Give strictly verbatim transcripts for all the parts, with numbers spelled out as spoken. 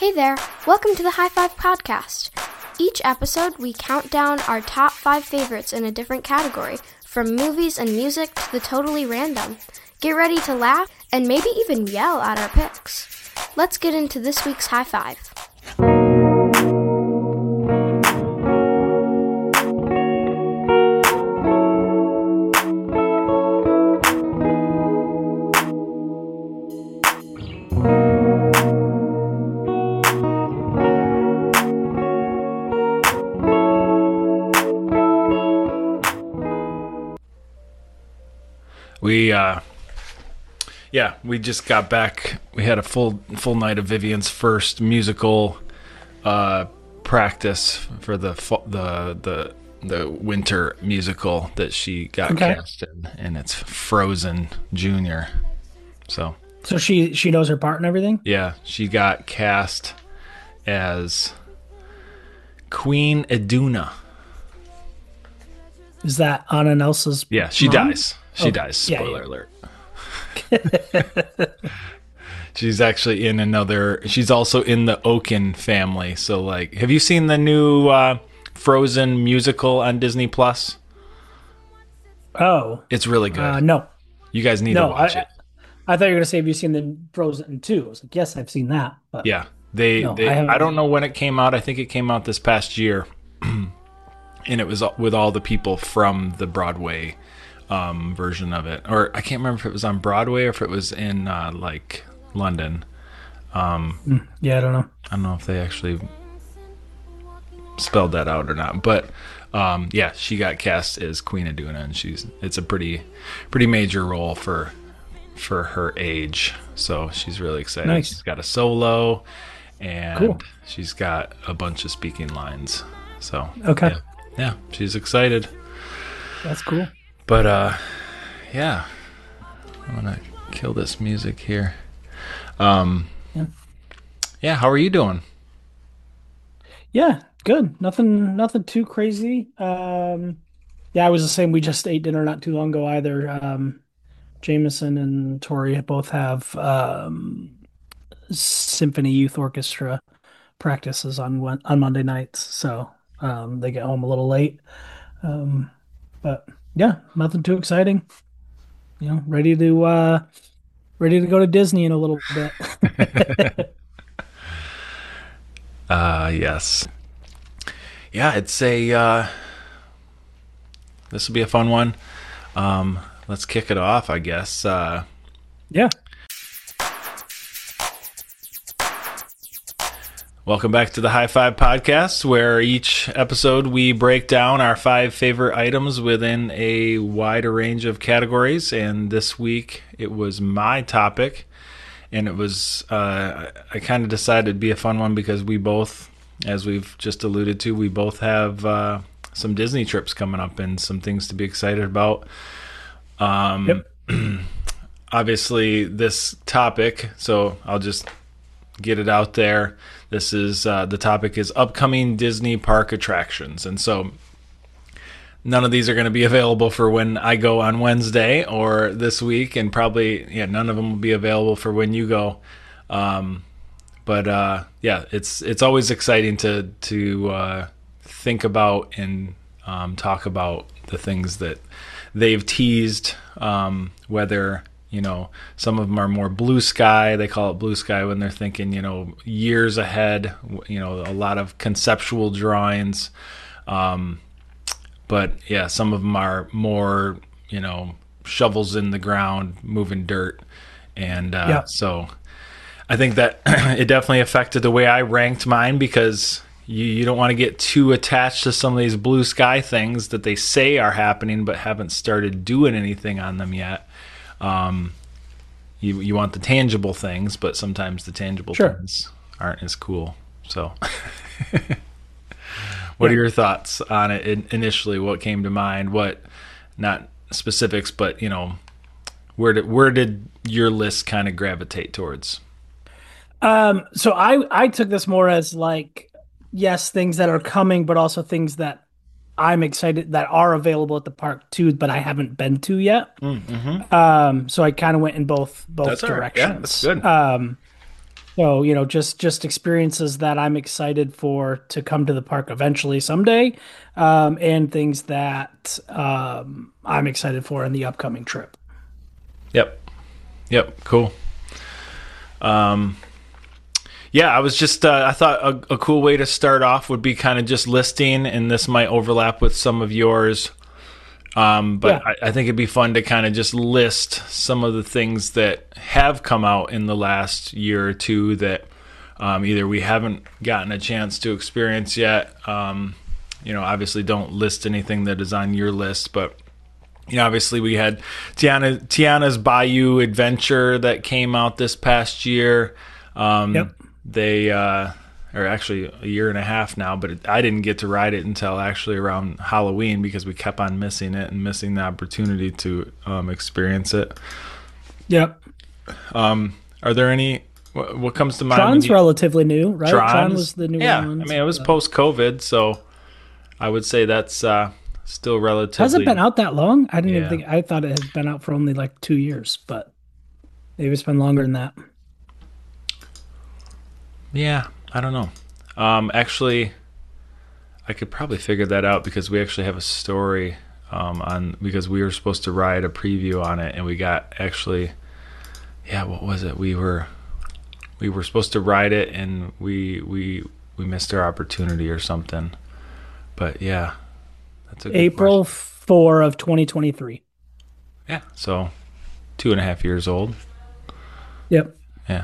Hey there, welcome to the High Five Podcast. Each episode, we count down our top five favorites in a different category, from movies and music to the totally random. Get ready to laugh and maybe even yell at our picks. Let's get into this week's High Five. We, uh, yeah, we just got back. We had a full full night of Vivian's first musical uh, practice for the fu- the the the winter musical that she got Okay. cast in, and it's Frozen Junior. So So she she knows her part and everything? yeah, she got cast as Queen Iduna. Is that Anna and Elsa's Yeah, she mom? dies. She Okay. dies. Yeah, Spoiler yeah. alert. She's actually in another. She's also in the Oaken family. So, like, have you seen the new uh, Frozen musical on Disney Plus? Oh. It's really good. Uh, no. You guys need to No, watch I, it. I thought you were going to say, have you seen the Frozen two? I was like, yes, I've seen that. But Yeah, they. No, they I I, haven't. don't know when it came out. I think it came out this past year, and it was with all the people from the Broadway um, version of it. Or I can't remember if it was on Broadway or if it was in uh, like London. Yeah, I don't know. I don't know if they actually spelled that out or not, but um, yeah, she got cast as Queen Iduna, and she's it's a pretty pretty major role for for her age. So she's really excited. Nice. She's got a solo, and Cool. she's got a bunch of speaking lines. So Okay. yeah, yeah, she's excited. That's cool. But uh, yeah, I'm gonna kill this music here. Um, Yeah. yeah, how are you doing? Yeah, good. Nothing nothing too crazy. Um, yeah, I was the same. We just ate dinner not too long ago either. Um, Jameson and Tori both have um, Symphony Youth Orchestra practices on Wed- on Monday nights, so um, they get home a little late. Um, but yeah, nothing too exciting. You know, ready to uh, ready to go to Disney in a little bit. Uh, yes. Yeah, it's a, uh, this will be a fun one. Um, let's kick it off, I guess. Uh, Yeah. welcome back to the High Five Podcast, where each episode we break down our five favorite items within a wider range of categories. And this week it was my topic. And it was, uh, I kind of decided it'd be a fun one because we both, as we've just alluded to, we both have uh, some Disney trips coming up and some things to be excited about. Um, Yep. Obviously, this topic, so I'll just get it out there. This is, uh, the topic is upcoming Disney park attractions. And so none of these are going to be available for when I go on Wednesday or this week, and probably yeah, none of them will be available for when you go. Um, but uh, yeah, it's it's always exciting to to uh, think about and um, talk about the things that they've teased. Um, whether you know some of them are more blue sky, they call it blue sky when they're thinking you know years ahead. You know, a lot of conceptual drawings. Um, But yeah, some of them are more, you know, shovels in the ground, moving dirt. And uh, Yeah. so I think that it definitely affected the way I ranked mine because you, you don't want to get too attached to some of these blue sky things that they say are happening but haven't started doing anything on them yet. Um, you, you want the tangible things, but sometimes the tangible Sure. things aren't as cool. So... What are Yeah. your thoughts on it in- initially? What came to mind? What, not specifics, but you know, where did where did your list kind of gravitate towards? Um, so I I took this more as like, yes, things that are coming, but also things that I'm excited that are available at the park too, but I haven't been to yet. Mm-hmm. Um, so I kind of went in both both That's all right. Yeah, directions. that's good. Um, So, you know, just just experiences that I'm excited for to come to the park eventually someday, um, and things that um, I'm excited for in the upcoming trip. Yep. Yep. Cool. Yeah, I was just, uh, I thought a, a cool way to start off would be kind of just listing, and this might overlap with some of yours. Um, but Yeah. I, I think it'd be fun to kind of just list some of the things that have come out in the last year or two that um, either we haven't gotten a chance to experience yet. Um, you know, obviously don't list anything that is on your list, but you know, obviously we had Tiana, Tiana's Bayou Adventure that came out this past year. Um, Yep. they, uh, or actually a year and a half now, but it, I didn't get to ride it until actually around Halloween because we kept on missing it and missing the opportunity to um, experience it. Yep. Are there any, what, what comes to mind? when Tron's you- relatively new, right? Tron Tron's? was the new Yeah, one. I mean, it was post-COVID, so I would say that's uh, still relatively. Has it been out that long? I didn't Yeah. even think. I thought it had been out for only like two years, but maybe it's been longer than that. Yeah, I don't know. Um, actually, I could probably figure that out because we actually have a story um, on because we were supposed to ride a preview on it, and we got actually, yeah, what was it? We were we were supposed to ride it, and we we we missed our opportunity or something. But yeah, that's a good April question. fourth of twenty twenty-three. Yeah, so two and a half years old. Yep. Yeah.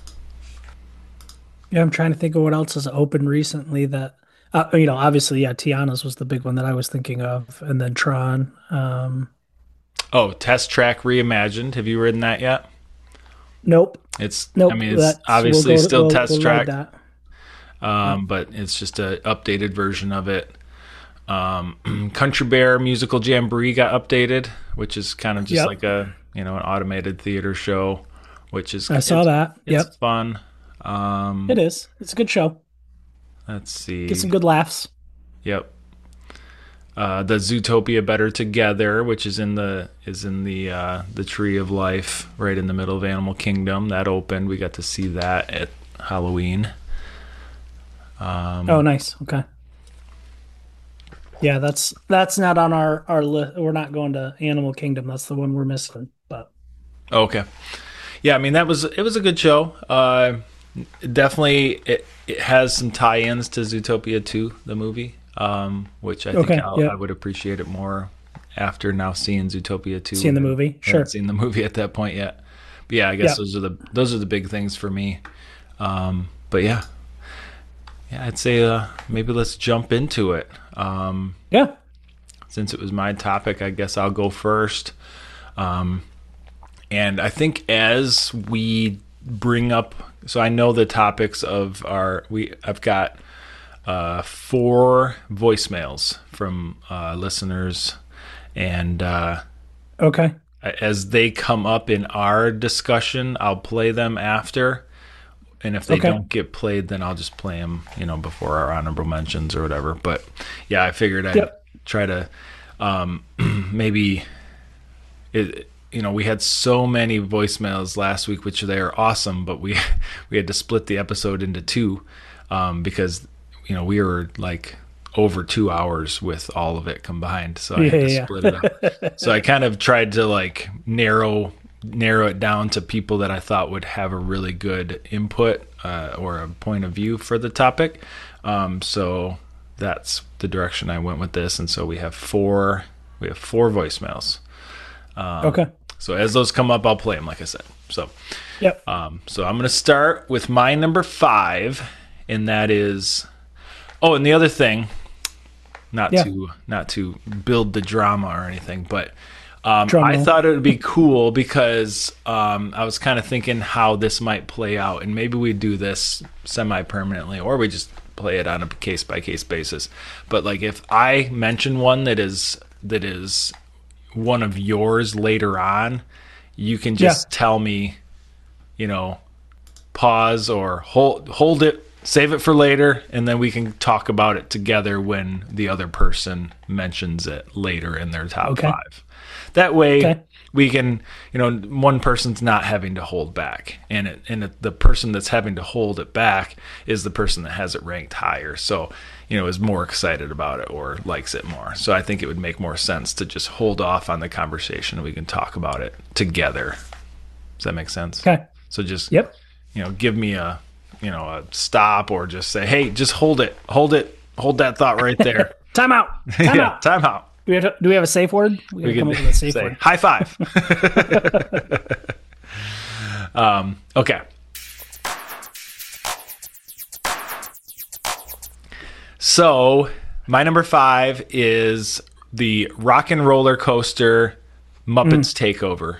Yeah, I'm trying to think of what else has opened recently that, uh, you know, obviously, yeah, Tiana's was the big one that I was thinking of, and then Tron. Um, Oh, Test Track Reimagined. Have you ridden that yet? nope, It's, nope. I mean, it's That's obviously we'll go, still we'll, Test we'll Track, ride that. um, but it's just a updated version of it. Um, Country Bear Musical Jamboree got updated, which is kind of just Yep. like a you know an automated theater show, which is I saw it's, that. it's Yep, fun. Um, it is. It's a good show. let's see. Get some good laughs. Yep. Uh, the Zootopia Better Together, which is in the is in the uh, the Tree of Life, right in the middle of Animal Kingdom. That opened. We got to see that at Halloween. Um, Oh, nice. Okay. Yeah, that's that's not on our our list. We're not going to Animal Kingdom. That's the one we're missing. But Okay. Yeah, I mean that was it was a good show. Uh, definitely, it it has some tie-ins to Zootopia two, the movie, um, which I think Okay, I'll, yeah. I would appreciate it more after now seeing Zootopia two. Seeing the I movie, haven't sure. seen the movie at that point yet. But yeah, I guess Yeah. those are the those are the big things for me. Um, but yeah, yeah, I'd say uh, maybe let's jump into it. Um, yeah, since it was my topic, I guess I'll go first. Um, and I think as we bring up, so I know the topics of our, we I've got uh, four voicemails from uh, listeners, and uh, okay, as they come up in our discussion, I'll play them after. And if they Okay. don't get played, then I'll just play them, you know, before our honorable mentions or whatever. But yeah, I figured I'd Yep. try to um, maybe, it, you know, we had so many voicemails last week, which they are awesome, but we we had to split the episode into two um, because you know we were like over two hours with all of it combined, so I had to Yeah, yeah. split it up. So I kind of tried to like narrow narrow it down to people that I thought would have a really good input uh, or a point of view for the topic. Um, so that's the direction I went with this, and so we have four we have four voicemails. okay, So as those come up, I'll play them, like I said. So, yep, um, so I'm going to start with my number five, and that is. Oh, and the other thing, not Yeah. to not to build the drama or anything, but um, Drum I roll. thought it would be cool because um, I was kind of thinking how this might play out, and maybe we do this semi-permanently, or we just play it on a case by case basis. But like if I mention one that is that is one of yours later on, you can just Yeah. tell me, you know, pause or hold hold it save it for later, and then we can talk about it together when the other person mentions it later in their top Okay. five. That way, Okay. we can, you know, one person's not having to hold back, and it, and it, the person that's having to hold it back is the person that has it ranked higher. So, you know, is more excited about it or likes it more. So I think it would make more sense to just hold off on the conversation, and we can talk about it together. Does that make sense? Okay. So just, Yep. you know, give me a, you know, a stop, or just say, hey, just hold it, hold it, hold that thought right there. Time out. Time yeah, out. time out. Do we, have to, do we have a safe word? We gotta We come can up with a safe say word. high five. um, okay. So my number five is the Rock and Roller Coaster Muppets Takeover.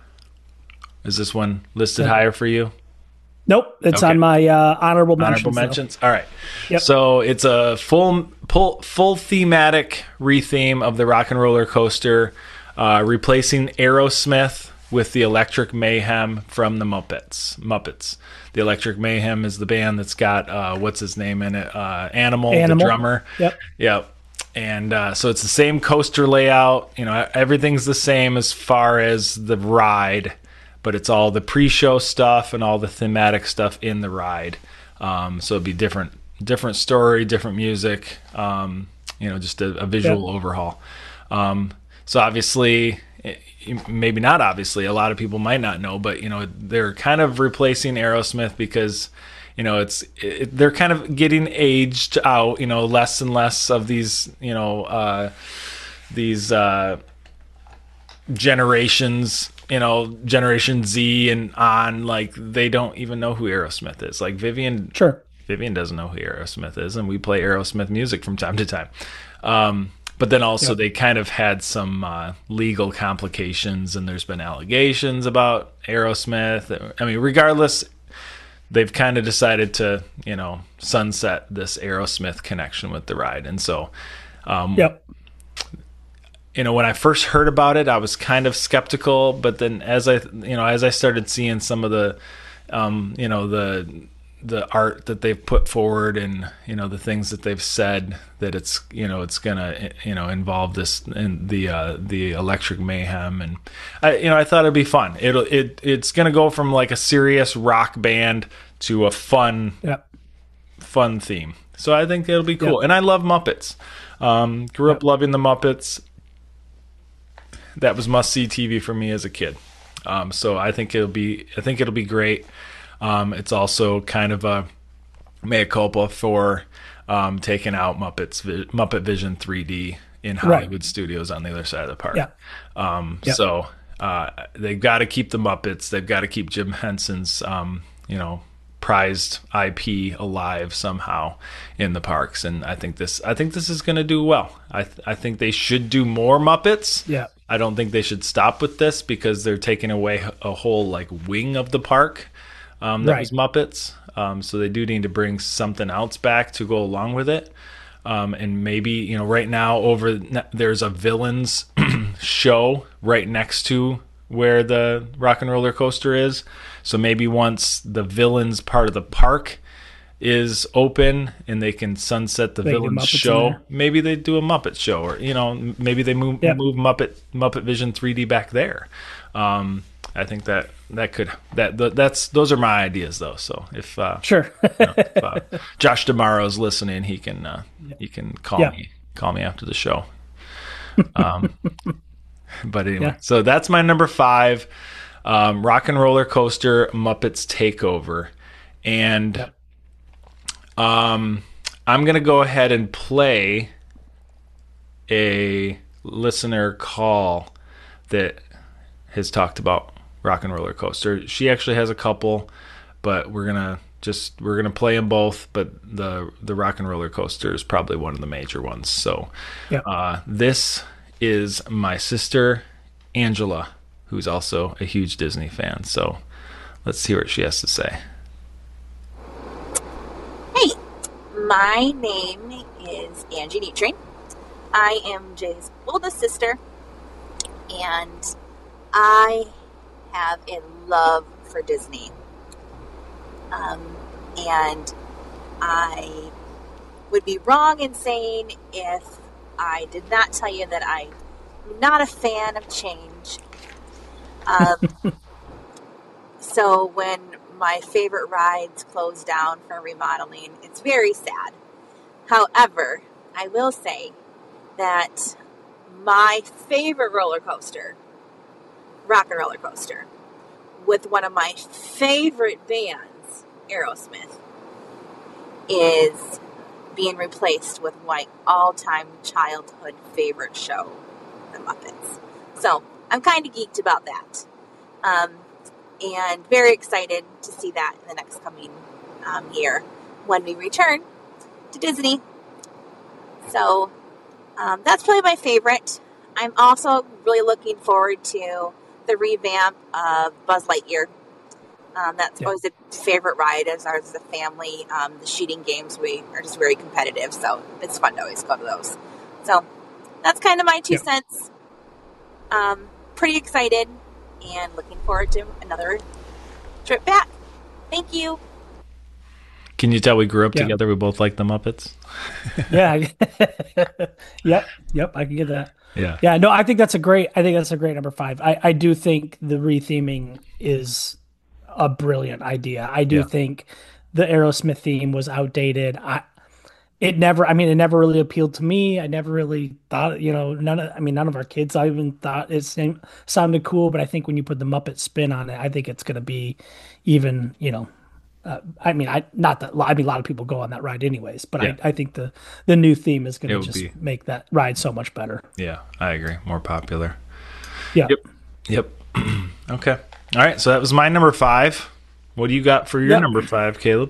Is this one listed Yeah. higher for you? Nope, it's Okay. on my uh, honorable mentions. Honorable though. mentions. All right. Yep. So it's a full, full, full thematic retheme of the Rock and Roller Coaster, uh, replacing Aerosmith with the Electric Mayhem from the Muppets. Muppets. The Electric Mayhem is the band that's got uh, what's his name in it? Uh, Animal, Animal. the drummer. Yep. Yep. And uh, so it's the same coaster layout. You know, everything's the same as far as the ride, but it's all the pre-show stuff and all the thematic stuff in the ride. Um, so it'd be different, different story, different music. Um, you know, just a, a visual Yep. overhaul. Um, so obviously, it- maybe not obviously, a lot of people might not know, but you know, they're kind of replacing Aerosmith because, you know, it's it, they're kind of getting aged out. You know, less and less of these, you know, uh, these uh, generations. You know, Generation Z and on, like they don't even know who Aerosmith is. Like Vivian, Sure. Vivian doesn't know who Aerosmith is, and we play Aerosmith music from time to time. Um, but then also Yep. they kind of had some uh, legal complications, and there's been allegations about Aerosmith. I mean, regardless, they've kind of decided to, you know, sunset this Aerosmith connection with the ride. And so, um, Yep. you know, when I first heard about it, I was kind of skeptical, but then as I, you know, as I started seeing some of the, um, you know, the, the art that they've put forward and, you know, the things that they've said that it's, you know, it's going to, you know, involve this in the, uh, the Electric Mayhem. And I, you know, I thought it'd be fun. It'll, it, it's going to go from like a serious rock band to a fun, Yep. fun theme. So I think it'll be cool. Yep. And I love Muppets. Um, grew up Yep. loving the Muppets. That was must see T V for me as a kid. Um, so I think it'll be I think it'll be great. Um, it's also kind of a mea culpa for um, taking out Muppets Muppet Vision three D in Hollywood Right. Studios on the other side of the park. Yeah. Um, Yep. So uh, they've got to keep the Muppets. They've got to keep Jim Henson's um, you know prized I P alive somehow in the parks. And I think this I think this is going to do well. I th- I think they should do more Muppets. Yeah. I don't think they should stop with this because they're taking away a whole like wing of the park um, that Right. was Muppets. Um, so they do need to bring something else back to go along with it. Um, and maybe, you know, right now over there's a villains show right next to where the Rock and Roller Coaster is. So maybe once the villains part of the park is open and they can sunset the They get villains Muppets in show, there. maybe they do a Muppet show, or you know, maybe they move Yeah. move Muppet Muppet Vision three D back there. Um, I think that that could that th- that's those are my ideas though. So if uh, Sure. you know, if, uh, Josh D'Amaro's listening, he can uh, he can call Yeah. me call me after the show. Um, but anyway, Yeah. so that's my number five, um, Rock and Roller Coaster Muppets Takeover, and Yep. um, I'm gonna go ahead and play a listener call that has talked about Rock and Roller Coaster. She actually has a couple, but we're gonna just we're gonna play them both. But the the Rock and Roller Coaster is probably one of the major ones. So Yeah. uh, this is my sister Angela, who's also a huge Disney fan. So let's see what she has to say. Hey, my name is Angie Neatrain. I am Jay's oldest sister, and I have a love for Disney. Um, and I would be wrong in saying if I did not tell you that I'm not a fan of change. Um, so when my favorite rides close down for remodeling, it's very sad. However, I will say that my favorite roller coaster, Rock and Roller Coaster, with one of my favorite bands, Aerosmith, is being replaced with my all-time childhood favorite show, The Muppets. So I'm kind of geeked about that. Um, and very excited to see that in the next coming um, year when we return to Disney. So um, that's probably my favorite. I'm also really looking forward to the revamp of Buzz Lightyear. Um, that's Yeah. always a favorite ride as ours as a family. Um, the shooting games, we are just very competitive, so it's fun to always go to those. So that's kind of my two Yeah. cents. Um, pretty excited and looking forward to another trip back. Thank you. Can you tell we grew up Yeah. together? We both like the Muppets. Yeah. Yep. Yep. I can get that. Yeah. Yeah. No, I think that's a great. I think that's a great number five. I I do think the retheming is a brilliant idea. I do Yeah. think the Aerosmith theme was outdated. I it never. I mean, it never really appealed to me. I never really thought. You know, none of. I mean, none of our kids. I even thought it seemed, sounded cool. But I think when you put the Muppet spin on it, I think it's going to be even. You know. Uh, I mean, I not that I mean a lot of people go on that ride anyways, but Yeah. I, I think the the new theme is going It to would just be- make that ride so much better. Yeah, I agree. More popular. Yeah. Yep. Yep. Okay. All right. So that was my number five. What do you got for your Yep. number five, Caleb?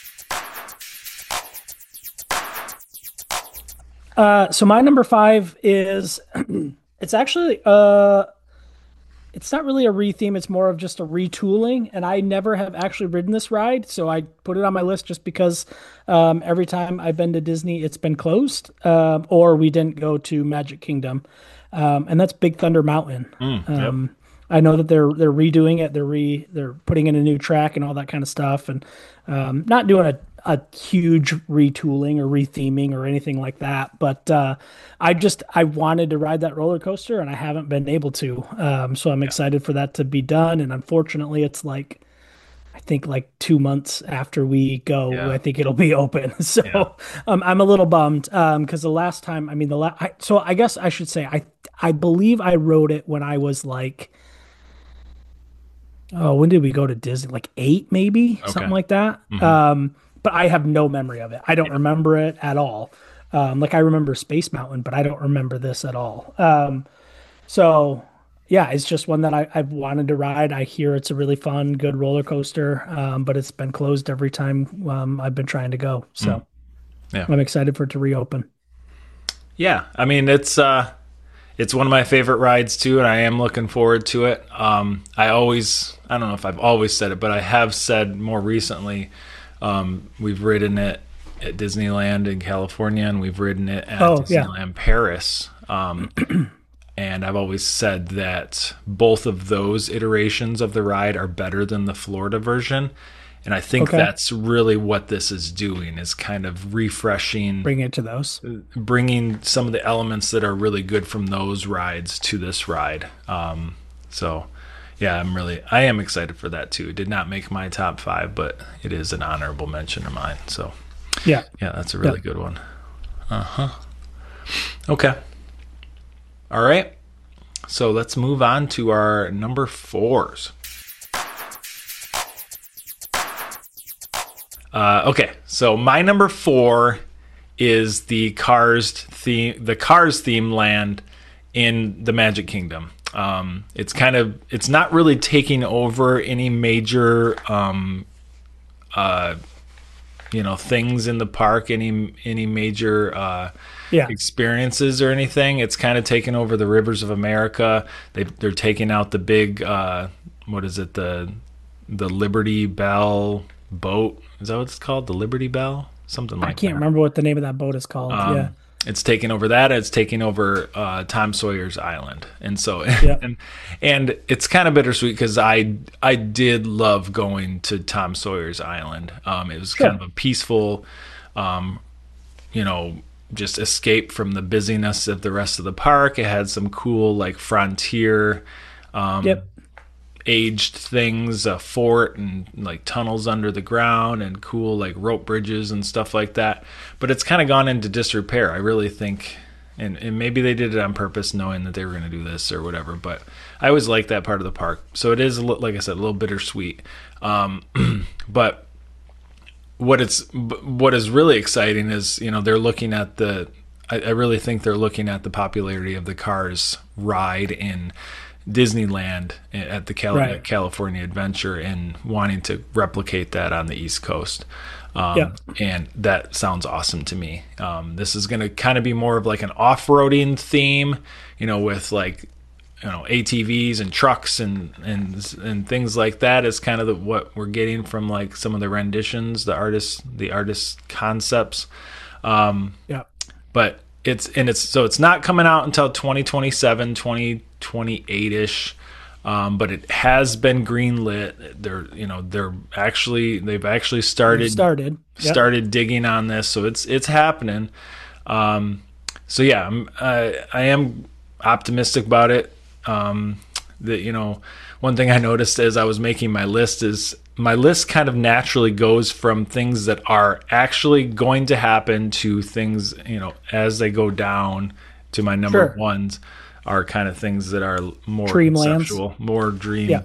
Uh, so my number five is it's actually uh it's not really a retheme, it's more of just a retooling, and I never have actually ridden this ride, so I put it on my list just because um, every time I've been to Disney, it's been closed, um, or we didn't go to Magic Kingdom, um, and that's Big Thunder Mountain. Mm, Um, I know that they're they're redoing it, they're re they're putting in a new track and all that kind of stuff, and um, not doing a a huge retooling or retheming or anything like that. But uh, I just I wanted to ride that roller coaster and I haven't been able to. Um, so I'm excited for that to be done. And unfortunately, it's like I think like two months after we go, Yeah. I think it'll be open. So Yeah. um, I'm a little bummed because the last time, I mean the last. So I guess I should say I I believe I rode it when I was like. Oh, when did we go to Disney? Like eight, maybe something like that. Um, but I have no memory of it. I don't remember it at all. Um, like I remember Space Mountain, but I don't remember this at all. Um, so yeah, it's just one that I, I've wanted to ride. I hear it's a really fun, good roller coaster, um, but it's been closed every time um, I've been trying to go. So Yeah. I'm excited for it to reopen. Yeah, I mean it's uh, it's one of my favorite rides too, and I am looking forward to it. Um, I always, I don't know if I've always said it, but I have said more recently. Um, we've ridden it at Disneyland in California, and we've ridden it at Oh, yeah. Disneyland Paris. Um, and I've always said that both of those iterations of the ride are better than the Florida version. And I think Okay. that's really what this is doing, is kind of refreshing, Bring it to those. bringing some of the elements that are really good from those rides to this ride. Um, so, yeah, I'm really, I am excited for that too. It did not make my top five, but it is an honorable mention of mine. So, Yeah. yeah, that's a really Yeah. good one. Uh huh. Okay. All right. So let's move on to our number fours. Uh, okay, so my number four is the Cars theme, the Cars theme land in the Magic Kingdom. Um, it's kind of, it's not really taking over any major, um, uh, you know, things in the park, any any major uh, Yeah. experiences or anything. It's kind of taking over the Rivers of America. They they're taking out the big, uh, what is it, the the Liberty Bell boat. Is that what it's called? The Liberty Bell? Something like I can't that. remember what the name of that boat is called. Um, yeah. it's taking over that. It's taking over uh, Tom Sawyer's Island, and so Yeah. and and it's kind of bittersweet because I I did love going to Tom Sawyer's Island. Um, it was Sure. kind of a peaceful, um, you know, just escape from the busyness of the rest of the park. It had some cool like frontier. Um, Yep. aged things, a fort and like tunnels under the ground and cool like rope bridges and stuff like that. But it's kind of gone into disrepair. I really think, and, and maybe they did it on purpose knowing that they were going to do this or whatever, but I always like that part of the park. So it is, a li- like I said, a little bittersweet. Um, but what it's, what is really exciting is, you know, they're looking at the, I, I really think they're looking at the popularity of the Cars ride in Disneyland at the Cali- Right. California Adventure and wanting to replicate that on the East Coast. Um, Yeah. And that sounds awesome to me. Um, this is going to kind of be more of like an off-roading theme, you know, with like, you know, A T Vs and trucks and, and, and things like that is kind of the, what we're getting from like some of the renditions, the artists, the artist concepts. Um, Yeah. but it's, and it's, so it's not coming out until twenty twenty-seven, twenty twenty-eight ish. Um, but it has been greenlit. They're, you know, they're actually, they've actually started, Started. Yep. started digging on this. So it's, it's happening. Um, so yeah, I'm, I, I am optimistic about it. Um, that, you know, one thing I noticed as I was making my list is my list kind of naturally goes from things that are actually going to happen to things, you know, as they go down to my number Sure. ones are kind of things that are more Dreamlands. conceptual, more dream. Yeah.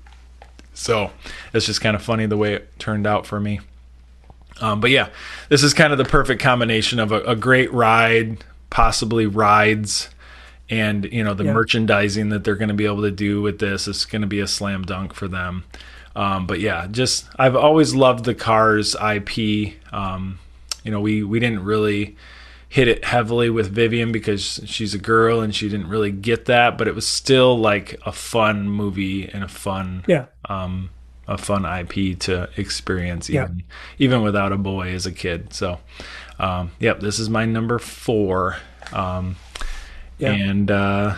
So it's just kind of funny the way it turned out for me. Um, but yeah, this is kind of the perfect combination of a, a great ride, possibly rides, and you know the Yeah. merchandising that they're going to be able to do with this is going to be a slam dunk for them. Um, but yeah, just I've always loved the Cars I P. Um, you know, we we didn't really hit it heavily with Vivian because she's a girl and she didn't really get that, but it was still like a fun movie and a fun Yeah. um, a fun I P to experience, Yeah. even even without a boy as a kid. So, um, yep, this is my number four, um, Yeah. and uh,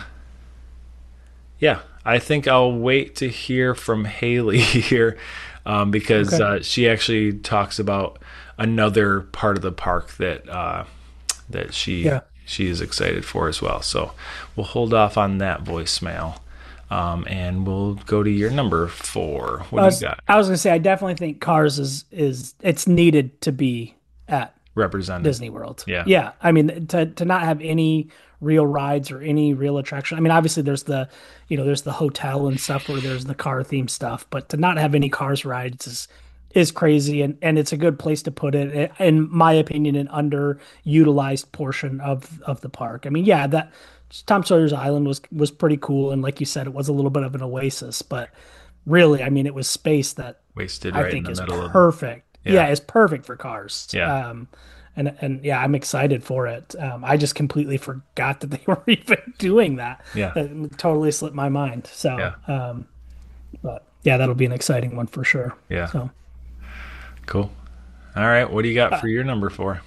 yeah, I think I'll wait to hear from Haley here um, because Okay. uh, she actually talks about another part of the park that uh, that she Yeah. she is excited for as well. So we'll hold off on that voicemail. Um, and we'll go to your number four. What I do was, you got? I was gonna say I definitely think Cars is is it's needed to be at Represented. Disney World. Yeah. Yeah. I mean, to to not have any real rides or any real attraction. I mean, obviously there's the, you know, there's the hotel and stuff where there's the car themed stuff, but to not have any Cars rides is is crazy, and and it's a good place to put it. In my opinion, an underutilized portion of of the park. I mean, yeah, that Tom Sawyer's Island was was pretty cool, and like you said, it was a little bit of an oasis, but really, I mean, it was space that Wasted I right in think the is middle of perfect. Yeah. Yeah. It's perfect for Cars. Yeah. Um, and and yeah, I'm excited for it. Um, I just completely forgot that they were even doing that. Yeah. It totally slipped my mind. So, Yeah. um, but yeah, that'll be an exciting one for sure. Yeah. So, Cool. All right. What do you got for your number four?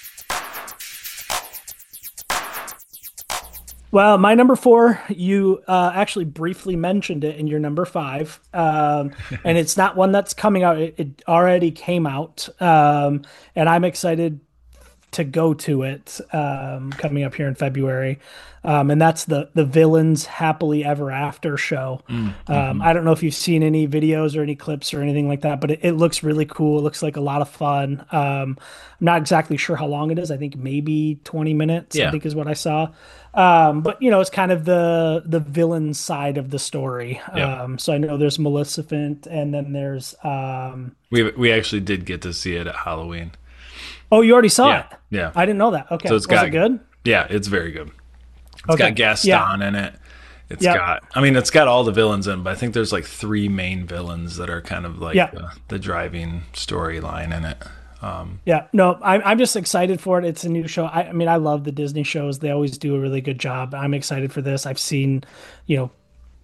well, my number four, you uh, actually briefly mentioned it in your number five, um, and it's not one that's coming out. It, it already came out, um, and I'm excited to go to it um, coming up here in February, um, and that's the the Villains Happily Ever After show. Mm-hmm. Um, I don't know if you've seen any videos or any clips or anything like that, but it, it looks really cool. It looks like a lot of fun. Um, I'm not exactly sure how long it is. I think maybe twenty minutes. Yeah. I think is what I saw. Um, but you know, it's kind of the the villain side of the story. Yeah. Um, so I know there's Maleficent, and then there's um, We we actually did get to see it at Halloween. oh, you already saw Yeah. it. Yeah. I didn't know that. Okay, So it's was got- it good? Yeah, it's very good. It's Okay. got Gaston Yeah. in it. It's Yep. got, I mean, it's got all the villains in, but I think there's like three main villains that are kind of like Yeah. the, the driving storyline in it. Um, Yeah, no, I'm I'm just excited for it. It's a new show. I, I mean, I love the Disney shows. They always do a really good job. I'm excited for this. I've seen, you know,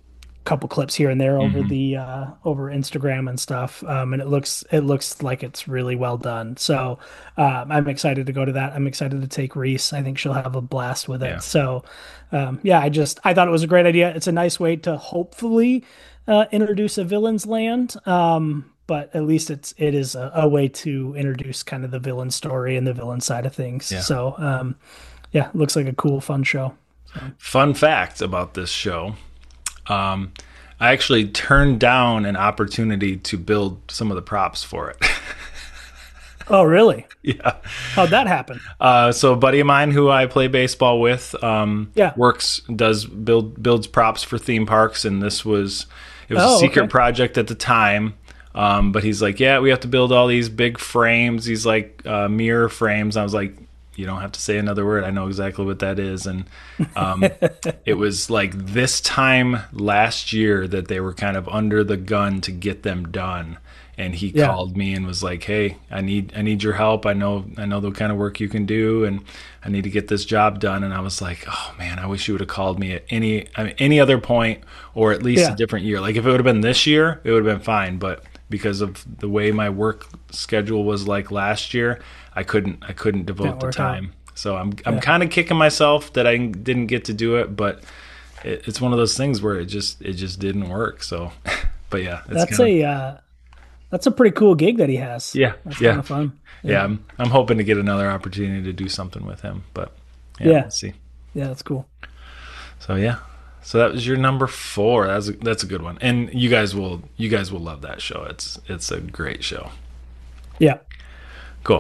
couple clips here and there over Mhm. the uh, over Instagram and stuff, um, and it looks it looks like it's really well done. So um, I'm excited to go to that. I'm excited to take Reese. I think she'll have a blast with it. Yeah. So um, yeah, I just I thought it was a great idea. It's a nice way to hopefully uh, introduce a villain's land. Um, but at least it's it is a, a way to introduce kind of the villain story and the villain side of things. Yeah. So um, yeah, it looks like a cool, fun show. Fun fact about this show. Um, I actually turned down an opportunity to build some of the props for it. Oh, really? Yeah. How'd that happen? Uh, so a buddy of mine who I play baseball with, um, Yeah. works, does build, builds props for theme parks. And this was, it was Oh, a secret okay. project at the time. Um, but he's like, yeah, we have to build all these big frames, these like, uh, mirror frames. I was like, you don't have to say another word. I know exactly what that is. And um, it was like this time last year that they were kind of under the gun to get them done. And he Yeah. called me and was like, hey, I need I need your help. I know I know the kind of work you can do, and I need to get this job done. And I was like, oh man, I wish you would have called me at any I mean, any other point, or at least Yeah. a different year. Like if it would have been this year, it would have been fine. But because of the way my work schedule was like last year, I couldn't I couldn't devote Didn't the work out. time. So I'm I'm Yeah. kind of kicking myself that I didn't get to do it, but it, it's one of those things where it just it just didn't work. So, but yeah, it's That's kinda, a uh, that's a pretty cool gig that he has. yeah That's yeah kind of fun. yeah. I'm I'm hoping to get another opportunity to do something with him, but yeah, Yeah. let's see. Yeah, that's cool. So yeah, so that was your number four. That's a, that's a good one, and you guys will you guys will love that show. It's it's a great show. Yeah. Cool.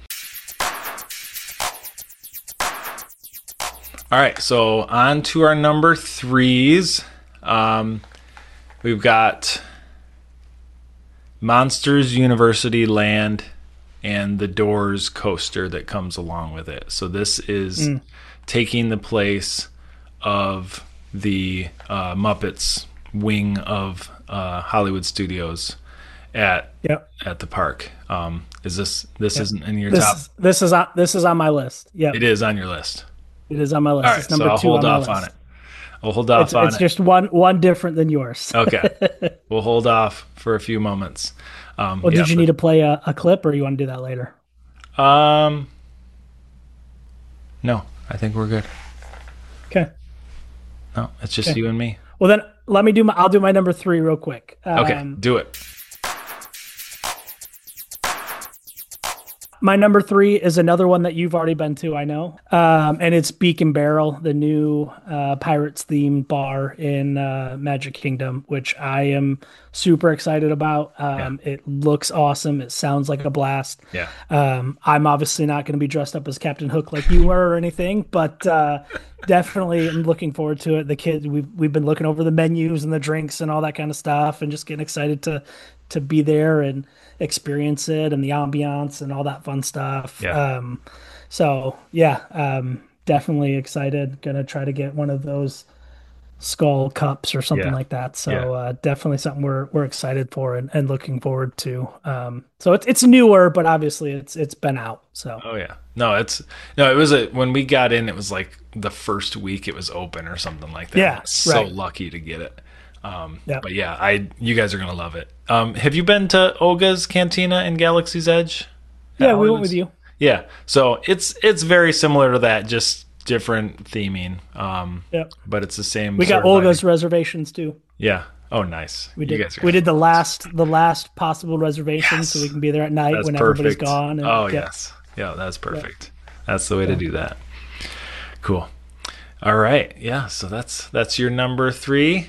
All right, so on to our number threes. Um, we've got Monsters University Land and the Doors coaster that comes along with it. So this is Mm. taking the place of the uh, Muppets wing of uh, Hollywood Studios at Yep. at the park. Um, is this this Yep. isn't in your This top? is, this is on this is on my list. Yeah. It is on your list. It is on my list. All right, It's number so I'll two hold on my off list. on it. I'll hold off It's, on it's it. just one one different than yours. Okay, we'll hold off for a few moments. Um, Well, yeah, did you need to play a, a clip, or you want to do that later? but- Um, no, I think we're good. Okay. No, it's just Okay. you and me. Well, then let me do my. I'll do my number three real quick. Okay, Um, do it. My number three is another one that you've already been to, I know, um, and it's Beak and Barrel, the new uh, Pirates themed bar in uh, Magic Kingdom, which I am super excited about. Um, It looks awesome. It sounds like a blast. Yeah. Um, I'm obviously not going to be dressed up as Captain Hook like you were or anything, but uh, definitely I'm looking forward to it. The kids, we've we've been looking over the menus and the drinks and all that kind of stuff, and just getting excited to to be there and experience it and the ambiance and all that fun stuff. Yeah. Um, so yeah, um, definitely excited. Gonna try to get one of those skull cups or something Yeah. like that. So Yeah. uh, definitely something we're we're excited for and, and looking forward to. Um, so it's it's newer, but obviously it's it's been out. So Oh yeah. No, it's no. It was a when we got in. It was like the first week it was open or something like that. Yeah, I was so right. lucky to get it. Um, Yeah. But yeah, I you guys are gonna love it. Um, have you been to Olga's Cantina in Galaxy's Edge? yeah, At we went Hollywood's? with you. Yeah. So it's it's very similar to that, just different theming. Um, Yep. but it's the same. We got sort of Olga's idea. reservations too. Yeah. Oh, nice. We You did. guys are We did the last the last possible reservation, Yes. so we can be there at night That's when perfect. everybody's gone. And, oh yep. yes. Yeah, that's perfect. That's the way to do that. Cool. All right. Yeah. So that's that's your number three.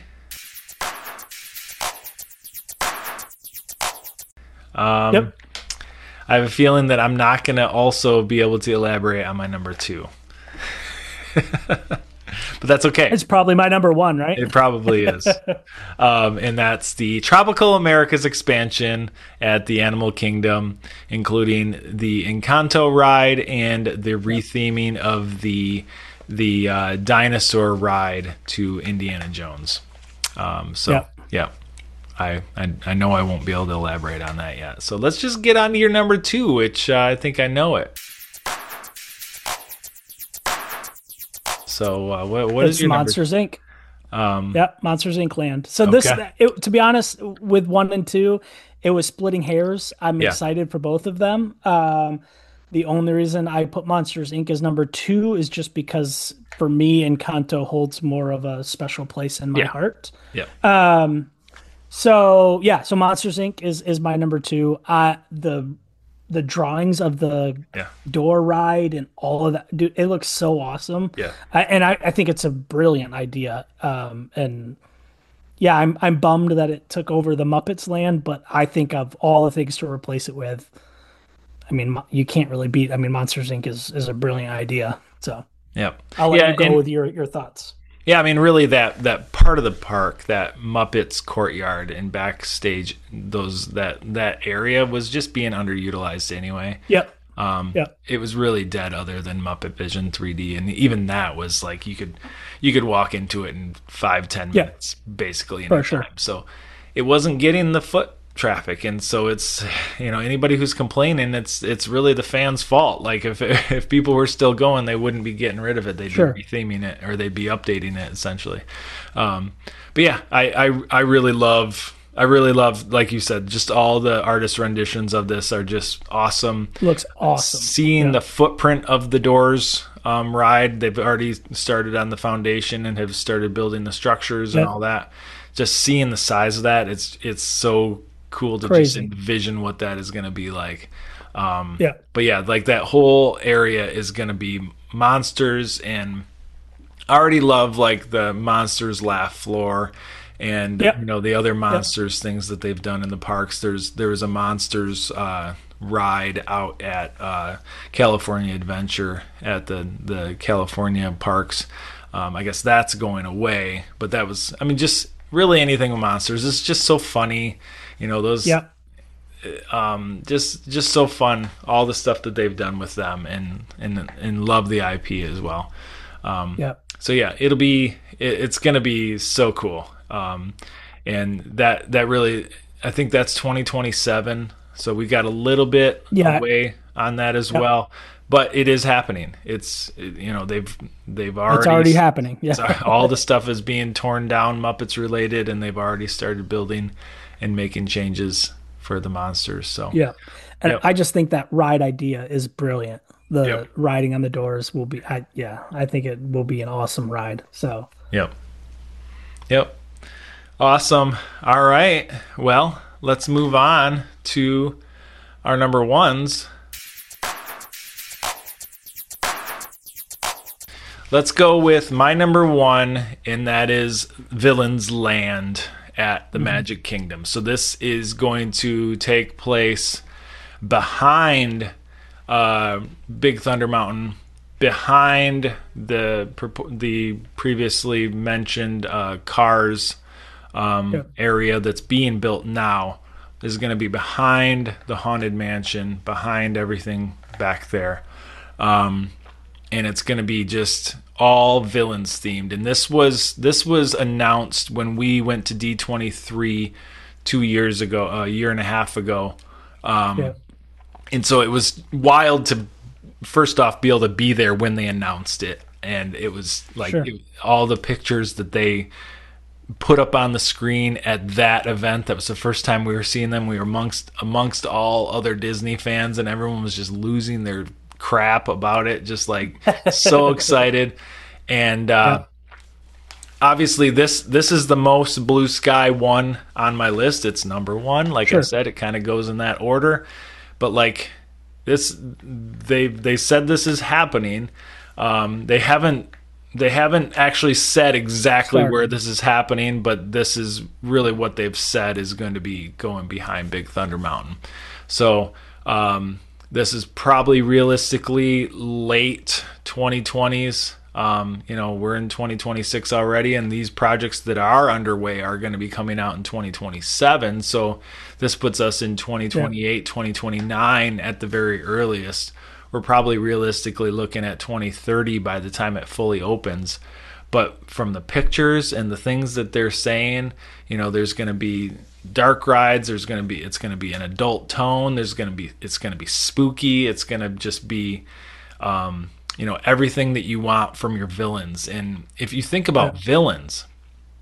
Um, Yep. I have a feeling that I'm not going to also be able to elaborate on my number two. But that's okay. It's probably my number one, right? It probably is. um, and that's the Tropical Americas expansion at the Animal Kingdom, including the Encanto ride and the retheming of the the uh, dinosaur ride to Indiana Jones. Um, so, Yep. yeah. I, I I know I won't be able to elaborate on that yet. So let's just get on to your number two, which uh, I think I know it. So uh, what what It's is your Monsters Incorporated. Yep, Monsters Inc Land. So this, Okay. it, to be honest, with one and two, it was splitting hairs. I'm Yeah. excited for both of them. Um, the only reason I put Monsters Inc as number two is just because for me, Encanto holds more of a special place in my Yeah. heart. Yeah. So yeah, so Monsters Inc is is my number two. Uh the the drawings of the Yeah. door ride and all of that, dude, it looks so awesome. Yeah. I, and I, I think it's a brilliant idea. Um, and yeah, I'm I'm bummed that it took over the Muppets Land, but I think of all the things to replace it with, I mean, mo- you can't really beat. I mean, Monsters Inc is is a brilliant idea. So Yep. I'll let yeah, you go and- with your your thoughts. Yeah, I mean, really, that that part of the park, that Muppets courtyard and backstage, those that that area was just being underutilized anyway. Yep. Um, Yep. It was really dead, other than Muppet Vision three D, and even that was like you could you could walk into it in five ten Yeah. minutes, basically. For anytime. sure. So it wasn't getting the foot traffic, and so it's, you know, anybody who's complaining, it's it's really the fans' fault. Like if if people were still going, they wouldn't be getting rid of it. They'd Sure. be retheming it, or they'd be updating it essentially. Um, but yeah, I, I I really love I really love, like you said, just all the artist renditions of this are just awesome. Looks awesome. Seeing Yeah. the footprint of the Doors um, ride, they've already started on the foundation and have started building the structures and Yeah. all that. Just seeing the size of that, it's it's so cool to Crazy. just envision what that is going to be like. Um, Yeah. But yeah, like that whole area is going to be monsters, and I already love like the Monsters Laugh floor, and Yep. you know the other monsters things that they've done in the parks. There's there was a monsters uh, ride out at uh, California Adventure at the the California parks. Um, I guess that's going away, but that was, I mean, just really anything with monsters. It's just so funny, you know, those Yeah. just just so fun, all the stuff that they've done with them, and and and love the I P as well. Um, Yeah. so yeah, it'll be it, it's gonna be so cool, um, and that that really, I think that's twenty twenty-seven. So we got a little bit Yeah. away on that as Yep. well, but it is happening. It's, you know, they've they've already It's already happening. Yeah. so all the stuff is being torn down, Muppets related, and they've already started building and making changes for the monsters. So Yeah. And Yep. I just think that ride idea is brilliant. The Yep. riding on the doors will be, I, yeah, I think it will be an awesome ride. So, Yep. Yep. Awesome. All right. Well, let's move on to our number ones. Let's go with my number one, and that is Villains Land at the Magic Kingdom. So this is going to take place behind uh, Big Thunder Mountain, behind the propo- the previously mentioned uh, Cars um, Yep. area that's being built now. This is going to be behind the Haunted Mansion, behind everything back there. Um, and it's going to be just all villains themed. And this was this was announced when we went to D twenty-three two years ago, a year and a half ago. Um, yeah. And so it was wild to, first off, be able to be there when they announced it. And it was like Sure. it, all the pictures that they put up on the screen at that event. That was the first time we were seeing them. We were amongst amongst all other Disney fans, and everyone was just losing their crap about it, just like so excited. And uh, obviously, this this is the most blue sky one on my list. It's number one. Like I Sure. said, it kind of goes in that order. But like this, they they said this is happening. Um, they haven't they haven't actually said exactly Sorry. where this is happening, but this is really what they've said is going to be going behind Big Thunder Mountain. So um, this is probably realistically late twenty twenties. Um, you know, we're in twenty twenty-six already, and these projects that are underway are going to be coming out in twenty twenty-seven. So this puts us in twenty twenty-eight, twenty twenty-nine at the very earliest. We're probably realistically looking at twenty thirty by the time it fully opens. But from the pictures and the things that they're saying, you know, there's going to be dark rides. There's going to be, it's going to be an adult tone. There's going to be, it's going to be spooky. It's going to just be, um, you know, everything that you want from your villains. And if you think about Yeah. villains,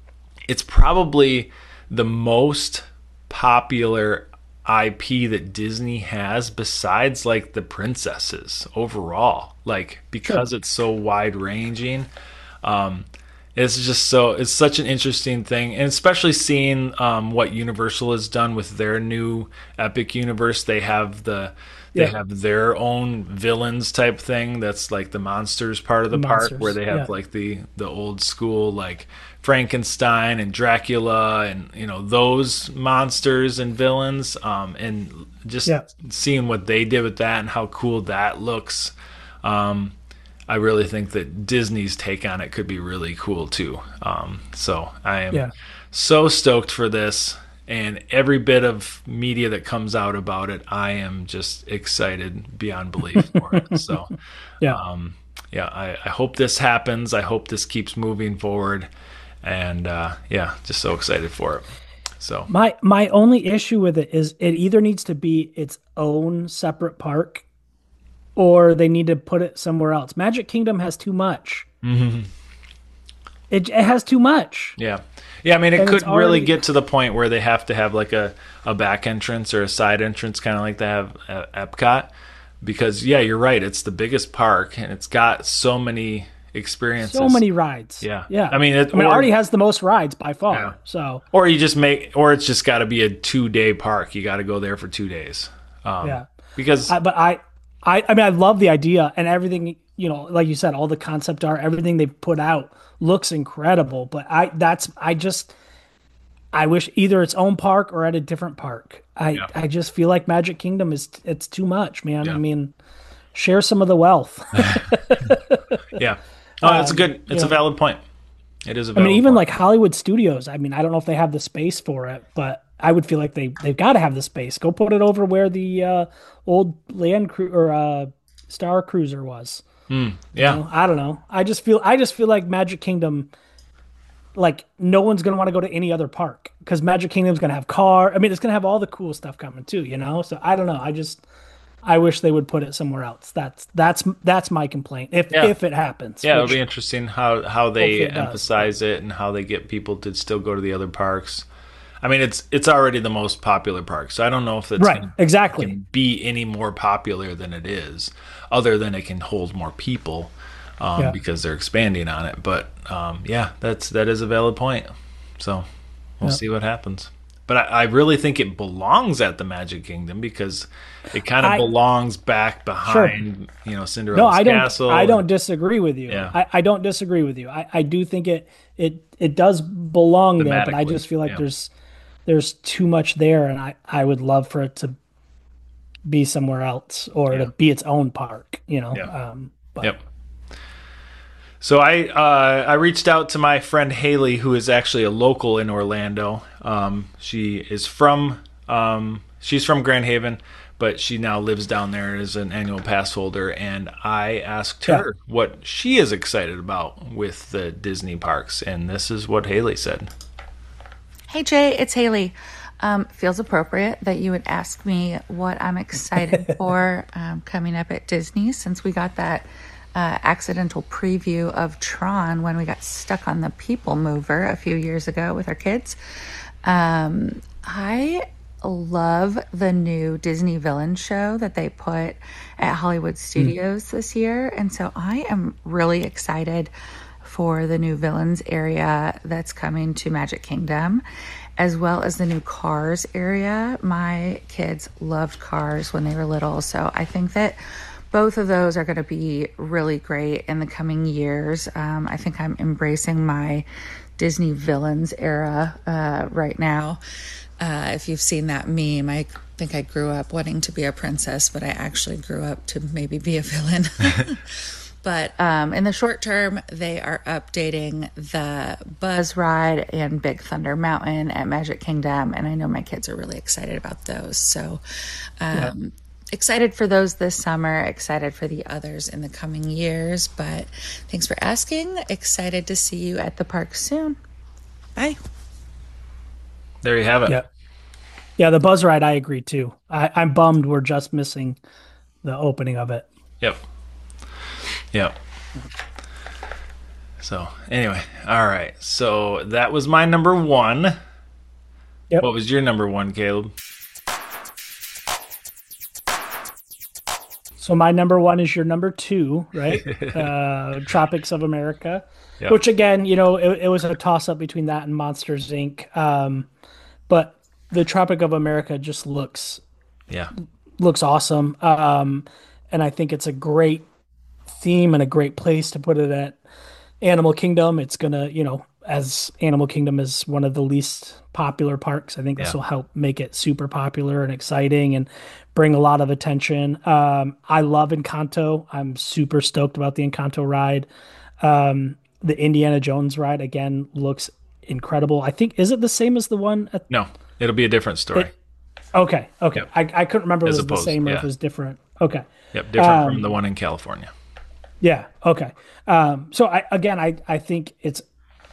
it's probably the most popular I P that Disney has besides like the princesses overall, like because Sure. it's so wide ranging. Um, it's just so it's such an interesting thing, and especially seeing um, what Universal has done with their new Epic universe. They have the they Yeah. have their own villains type thing. That's like the monsters part of the, The park, monsters, where they have yeah. like the the old school like Frankenstein and Dracula, and you know those monsters and villains. Um, and just Yeah. seeing what they did with that and how cool that looks. Um, I really think that Disney's take on it could be really cool too. Um, so I am Yeah. so stoked for this, and every bit of media that comes out about it, I am just excited beyond belief for it. So Yeah. um, yeah, I, I hope this happens. I hope this keeps moving forward, and uh, yeah, just so excited for it. So My my only issue with it is it either needs to be its own separate park or they need to put it somewhere else. Magic Kingdom has too much. mhm. It, it has too much. Yeah. Yeah, I mean, it And could it's really already- get to the point where they have to have like a, a back entrance or a side entrance, kind of like they have at Epcot. Because, yeah, you're right. It's the biggest park, and it's got so many experiences. So many rides. Yeah. Yeah. I mean, it, I mean, it or, already has the most rides by far. Yeah. So, or you just make, or it's just got to be a two day park. You got to go there for two days. Um, yeah. Because, I, but I, I, I mean, I love the idea and everything, you know, like you said, all the concept art, everything they've put out looks incredible. But I, that's, I just, I wish either its own park or at a different park. I, Yeah. I just feel like Magic Kingdom is, it's too much, man. Yeah. I mean, share some of the wealth. yeah. Oh, it's a good, it's yeah. a valid point. It is a I valid mean, even point. like Hollywood Studios. I mean, I don't know if they have the space for it, but I would feel like they they've got to have the space. Go put it over where the uh, old Land Cru- or uh, Star Cruiser was. yeah. You know, I don't know. I just feel I just feel like Magic Kingdom, like no one's gonna want to go to any other park because Magic Kingdom's gonna have car. I mean, it's gonna have all the cool stuff coming too. You know, so I don't know. I just I wish they would put it somewhere else. That's that's that's my complaint. If Yeah. if it happens, Yeah, it'll which- be interesting how, how Hopefully they it does. emphasize it and how they get people to still go to the other parks. I mean, it's it's already the most popular park, so I don't know if it's right, gonna exactly. be any more popular than it is, other than it can hold more people um, Yeah. because they're expanding on it. But um, yeah, that's that is a valid point. So we'll Yeah. see what happens. But I, I really think it belongs at the Magic Kingdom because it kind of I- belongs back behind, you know, Cinderella's No, I don't. castle. I don't disagree with you. Yeah. I, I don't disagree with you. I, I do think it it it does belong there, but I Thematically, just feel like yeah. there's there's too much there, and I I would love for it to be somewhere else or Yeah. to be its own park. You know. Yeah. Um, but Yep. So I uh, I reached out to my friend Haley, who is actually a local in Orlando. Um, she is from um, she's from Grand Haven, but she now lives down there as an annual pass holder. And I asked her what she is excited about with the Disney parks, and this is what Haley said. Hey Jay, it's Haley. Um, feels appropriate that you would ask me what I'm excited for um, coming up at Disney, since we got that uh, accidental preview of Tron when we got stuck on the People Mover a few years ago with our kids. Um, I love the new Disney villain show that they put at Hollywood Studios this year, and so I am really excited for the new villains area that's coming to Magic Kingdom, as well as the new Cars area. My kids loved Cars when they were little, so I think that both of those are going to be really great in the coming years. Um, I think I'm embracing my Disney villains era uh, right now. Uh, if you've seen that meme, I think I grew up wanting to be a princess, but I actually grew up to maybe be a villain. But um, in the short term, they are updating the Buzz Ride and Big Thunder Mountain at Magic Kingdom, and I know my kids are really excited about those. So um, yeah. excited for those this summer, excited for the others in the coming years. But thanks for asking. Excited to see you at the park soon. Bye. There you have it. yeah, yeah. The Buzz Ride, I agree too. I, I'm bummed we're just missing the opening of it. Yep. Yep. So anyway, all right. So that was my number one. Yep. What was your number one, Caleb? So my number one is your number two, right? uh, Tropics of America, Yep. which again, you know, it, it was a toss up between that and Monsters Incorporated. Um, but the Tropic of America just looks Yeah. looks awesome, um, and I think it's a great theme and a great place to put it at Animal Kingdom. It's gonna, you know, as Animal Kingdom is one of the least popular parks, I think this Yeah. will help make it super popular and exciting and bring a lot of attention. Um, I love Encanto. I'm super stoked about the Encanto ride. Um, the Indiana Jones ride again looks incredible. I think, is it the same as the one at, No, it'll be a different story. It- okay, okay. Yep. I, I couldn't remember if As it was opposed, the same or if yeah. it was different. Okay. Yep, different Um, from the one in California. Yeah. Okay. Um, so I, again, I, I think it's,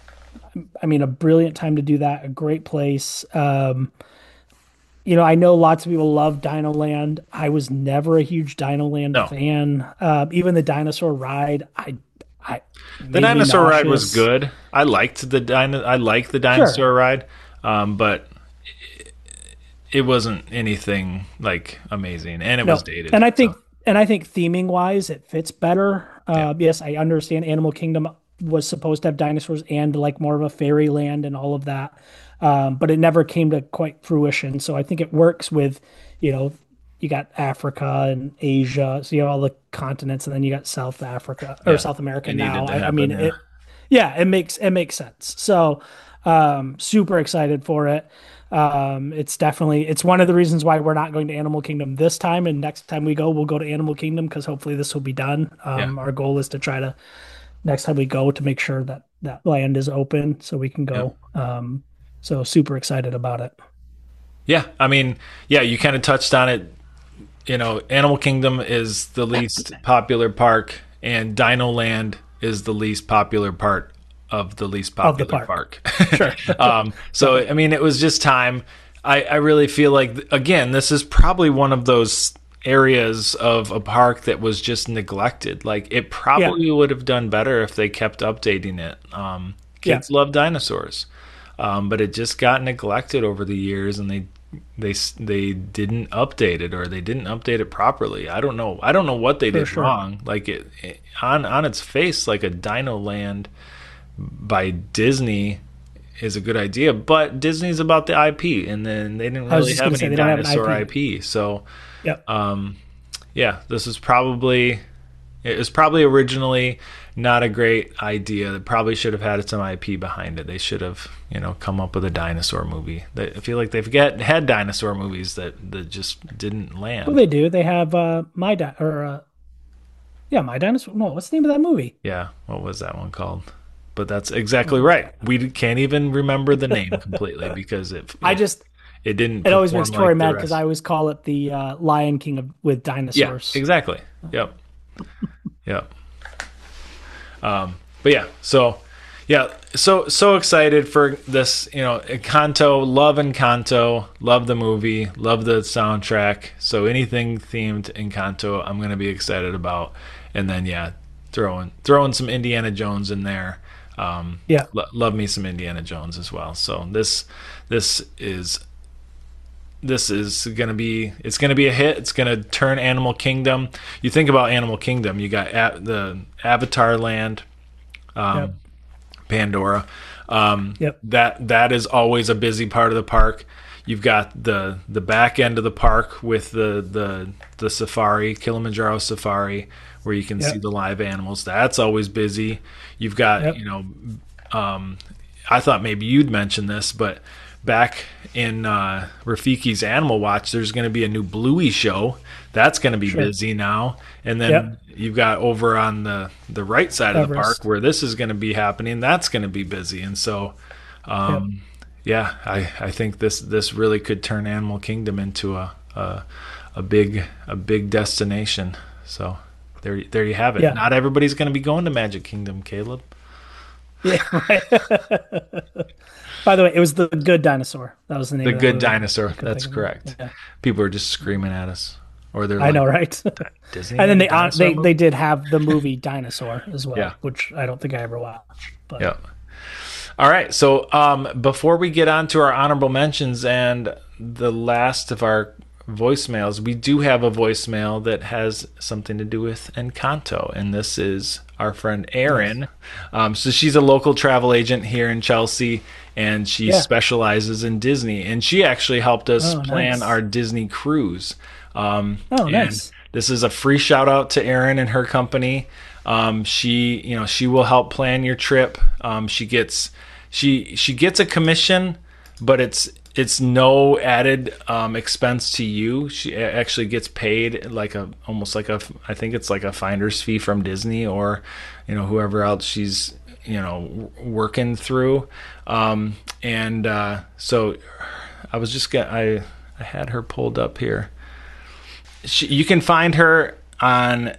I mean, a brilliant time to do that. A great place. Um, you know, I know lots of people love Dino Land. I was never a huge Dino Land No. fan. Uh, even the dinosaur ride, I, I, The dinosaur ride was good. I liked the dino. I liked the dinosaur Sure. ride, um, but it, it wasn't anything like amazing, and it No. was dated. And I think, so. and I think theming wise, it fits better. Uh, Yes, I understand Animal Kingdom was supposed to have dinosaurs and like more of a fairyland and all of that, um, but it never came to quite fruition. So I think it works with, you know, you got Africa and Asia, so you have all the continents, and then you got South Africa or Yeah. South America It needed now. to I, I happen, mean, yeah. it, yeah, it makes it makes sense. So um, super excited for it. Um, it's definitely it's one of the reasons why we're not going to Animal Kingdom this time, and next time we go, we'll go to Animal Kingdom because hopefully this will be done. Um, Yeah. Our goal is to try to next time we go to make sure that that land is open so we can go. Um, so super excited about it. Yeah, I mean, yeah, you kind of touched on it. You know, Animal Kingdom is the least popular park, and Dino Land is the least popular part of the least Of the popular park. park. Sure. um, so, I mean, it was just time. I, I really feel like, again, this is probably one of those areas of a park that was just neglected. Like, it probably would have done better if they kept updating it. Um, kids love dinosaurs, um, but it just got neglected over the years, and they they they didn't update it, or they didn't update it properly. I don't know. I don't know what they For did sure. wrong. Like it, it on on its face, like a Dino Land by Disney is a good idea, but Disney's about the I P, and then they didn't I was really just have gonna say any they don't have an dinosaur I I P. P. So Yep. um, yeah, this is probably it was probably originally not a great idea. They probably should have had some I P behind it. They should have, you know, come up with a dinosaur movie. They, I feel like they've got had dinosaur movies that, that just didn't land. Well, they do. They have uh, my di- or uh, yeah, my dinosaur. No, what's the name of that movie? Yeah, what was that one called? But that's exactly right. We can't even remember the name completely because it. I just it didn't. it always perform makes Tori like the mad because rest. I always call it the uh, Lion King of, with Yeah, dinosaurs. exactly. Yep. Yep. Um, but yeah, so yeah, so so excited for this. You know, Encanto, love Encanto, love the movie, love the soundtrack. So anything themed Encanto, I'm gonna be excited about. And then yeah, throwing throwing some Indiana Jones in there. Um, Yeah. lo- love me some Indiana Jones as well. So this this is this is gonna be it's gonna be a hit. It's gonna turn Animal Kingdom. You think about Animal Kingdom, you got a- the Avatar Land, um, Yep. Pandora. Um, Yep. That that is always a busy part of the park. You've got the the back end of the park with the the the safari, Kilimanjaro Safari, where you can Yep. see the live animals. That's always busy. You've got Yep. you know, um, I thought maybe you'd mention this, but back in uh, Rafiki's Animal Watch, there's going to be a new Bluey show. That's going to be Sure. busy now. And then Yep. you've got over on the, the right side of the Everest. park where this is going to be happening. That's going to be busy. And so, um, yeah, I, I think this this really could turn Animal Kingdom into a a, a big a big destination. So there there you have it. Yeah. Not everybody's going to be going to Magic Kingdom, Caleb. Yeah. Right. By the way, it was the Good Dinosaur. That was the name. The of Good movie. Dinosaur. Couldn't That's think of it. correct. Yeah. People are just screaming at us. or they're I like know, right? Disney. And then they uh, dinosaur they movie? they did have the movie Dinosaur as well, Yeah. which I don't think I ever watched. But Yeah. All right. So um, before we get on to our honorable mentions and the last of our voicemails, we do have a voicemail that has something to do with Encanto, and this is our friend Erin. Yes. Um, so she's a local travel agent here in Chelsea, and she yeah. specializes in Disney, and she actually helped us oh, plan nice. our Disney cruise. Um, oh, nice. This is a free shout out to Erin and her company. Um, she, you know, she will help plan your trip. Um, she gets, she, she gets a commission, but it's, it's no added um, expense to you. She actually gets paid like a, almost like a, I think it's like a finder's fee from Disney or, you know, whoever else she's, you know, working through. Um, and uh, so I was just gonna, I, I had her pulled up here. She, you can find her on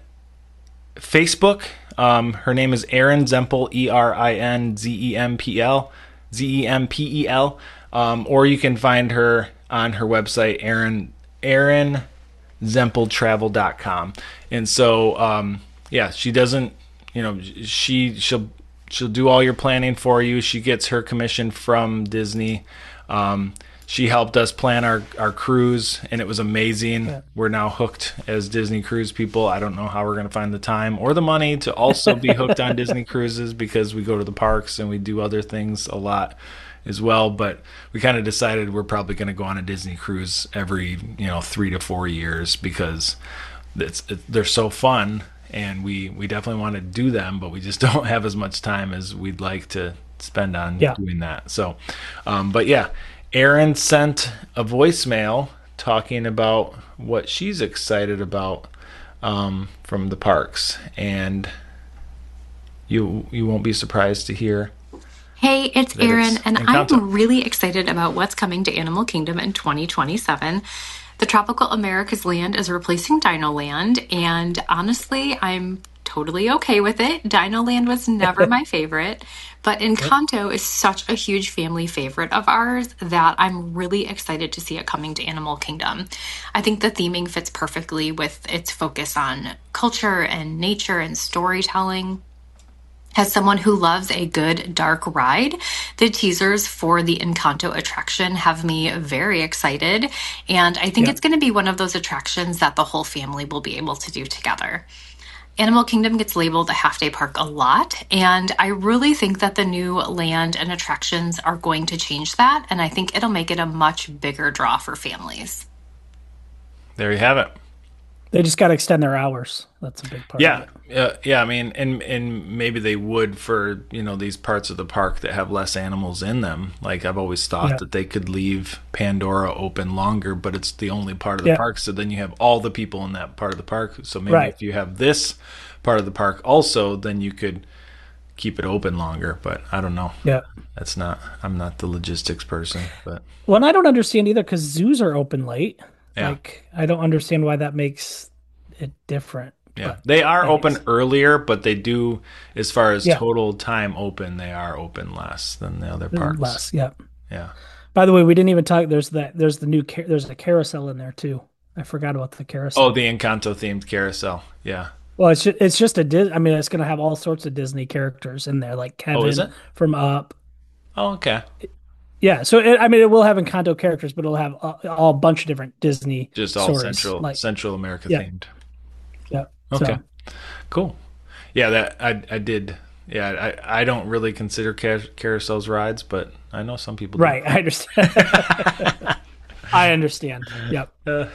Facebook. Um, her name is Erin Zempel, E R I N Z E M P L, Z E M P E L. Um, or you can find her on her website, Erin, Erin Zempel Travel dot com. And so, um, yeah, she doesn't, you know, she, she'll, she'll do all your planning for you. She gets her commission from Disney. Um, She helped us plan our, our cruise, and it was amazing. Yeah. We're now hooked as Disney cruise people. I don't know how we're going to find the time or the money to also be hooked on Disney cruises because we go to the parks and we do other things a lot as well. But we kind of decided we're probably going to go on a Disney cruise every, you know, three to four years because it's, it, they're so fun, and we, we definitely want to do them, but we just don't have as much time as we'd like to spend on yeah. doing that. So, um, but yeah. Erin sent a voicemail talking about what she's excited about um, from the parks, and you you won't be surprised to hear. Hey, it's Erin, it's and Encanto. I'm really excited about what's coming to Animal Kingdom in twenty twenty-seven. The Tropical America's Land is replacing Dino Land, and honestly, I'm totally okay with it. Dino Land was never my favorite, but Encanto is such a huge family favorite of ours that I'm really excited to see it coming to Animal Kingdom. I think the theming fits perfectly with its focus on culture and nature and storytelling. As someone who loves a good dark ride, the teasers for the Encanto attraction have me very excited, and I think yeah. it's going to be one of those attractions that the whole family will be able to do together. Animal Kingdom gets labeled a half-day park a lot, and I really think that the new land and attractions are going to change that, and I think it'll make it a much bigger draw for families. There you have it. They just got to extend their hours. That's a big part yeah. of it. Uh, yeah, I mean, and and maybe they would for, you know, these parts of the park that have less animals in them. Like, I've always thought yeah. that they could leave Pandora open longer, but it's the only part of the yeah. park. So then you have all the people in that part of the park. So maybe right. if you have this part of the park also, then you could keep it open longer. But I don't know. Yeah. That's not, I'm not the logistics person. But well, and I don't understand either because zoos are open late. Yeah. Like, I don't understand why that makes it different. Yeah, but they are anyways. open earlier, but they do, as far as yeah. total time open, they are open less than the other parks. Less, yeah. Yeah. By the way, we didn't even talk. There's that. There's the new. There's a carousel in there too. I forgot about the carousel. Oh, the Encanto themed carousel. Yeah. Well, it's just, it's just a. Dis- I mean, it's going to have all sorts of Disney characters in there, like Kevin oh, is it? from Up. Oh, okay. Yeah, so it, I mean, it will have Encanto characters, but it'll have a, all a bunch of different Disney. Just all stories, Central like, Central America yeah. themed. Yeah. Okay. So. Cool. Yeah, that I I did. Yeah, I, I don't really consider car- carousels rides, but I know some people do. Right, I understand. I understand. Yep.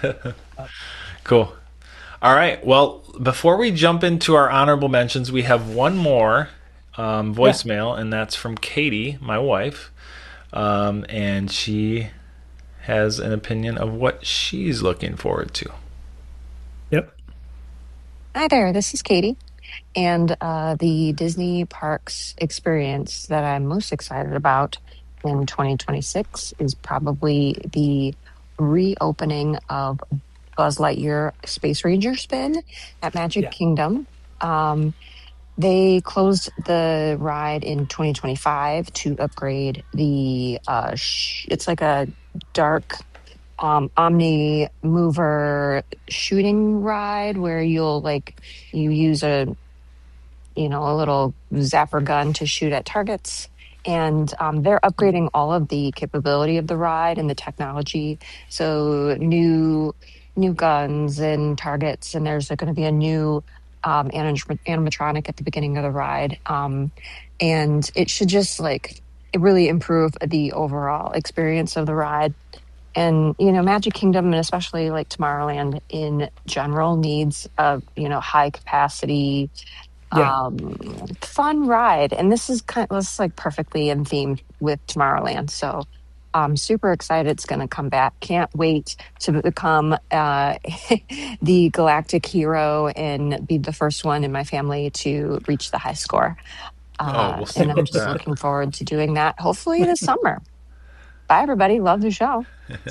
Cool. All right. Well, before we jump into our honorable mentions, we have one more um, voicemail, yeah. and that's from Katie, my wife. Um, and she has an opinion of what she's looking forward to. Yep. Hi there, this is Katie. And uh, the Disney Parks experience that I'm most excited about in twenty twenty-six is probably the reopening of Buzz Lightyear Space Ranger Spin at Magic yeah. Kingdom. Um, they closed the ride in twenty twenty-five to upgrade the, uh, sh- it's like a dark um, Omni Mover shooting ride where you'll like you use a you know a little zapper gun to shoot at targets. And um, they're upgrading all of the capability of the ride and the technology. So new new guns and targets, and there's going to be a new um, anim- animatronic at the beginning of the ride, um, and it should just like it really improve the overall experience of the ride. And you know, Magic Kingdom, and especially like Tomorrowland in general, needs a you know high capacity, Yeah. um, fun ride. And this is kind of this is like perfectly in theme with Tomorrowland. So I'm super excited it's going to come back. Can't wait to become uh, the galactic hero and be the first one in my family to reach the high score. Oh, Uh, we'll see and I'm about just that. looking forward to doing that, hopefully this summer. Bye, everybody. Love the show.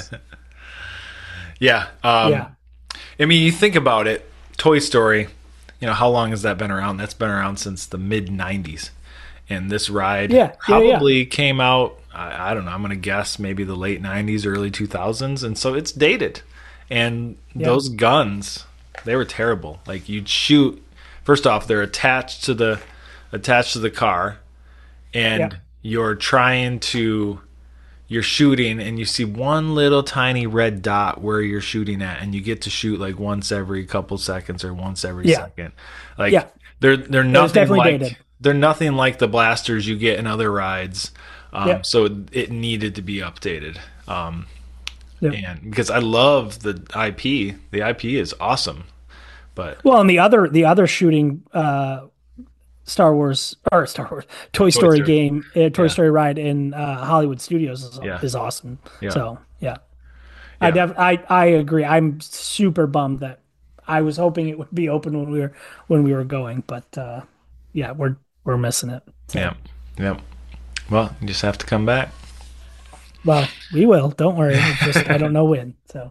Yeah. Um, Yeah. I mean, you think about it, Toy Story, you know, how long has that been around? That's been around since the mid nineties. And this ride Yeah, yeah, probably came out, I, I don't know, I'm going to guess maybe the late nineties, early two thousands. And so it's dated. And Yeah. those guns, they were terrible. Like you'd shoot, first off, they're attached to the attached to the car, and Yeah. you're trying to you're shooting and you see one little tiny red dot where you're shooting at, and you get to shoot like once every couple seconds or once every Yeah. second. Like Yeah. they're they're was nothing definitely like dated. they're nothing like the blasters you get in other rides. Um, Yeah. So it needed to be updated. Um, Yeah. and because I love the I P, the I P is awesome. But Well, and the other the other shooting uh, Star Wars or Star Wars Toy Story, Story. game, uh, Toy Yeah. Story ride in uh, Hollywood Studios is, Yeah. is awesome. Yeah. So yeah, Yeah. I def- I I agree. I'm super bummed that I was hoping it would be open when we were when we were going, but uh, yeah, we're we're missing it. So, yeah, yeah. Well, you just have to come back. Well, we will. Don't worry. It's just I don't know when. So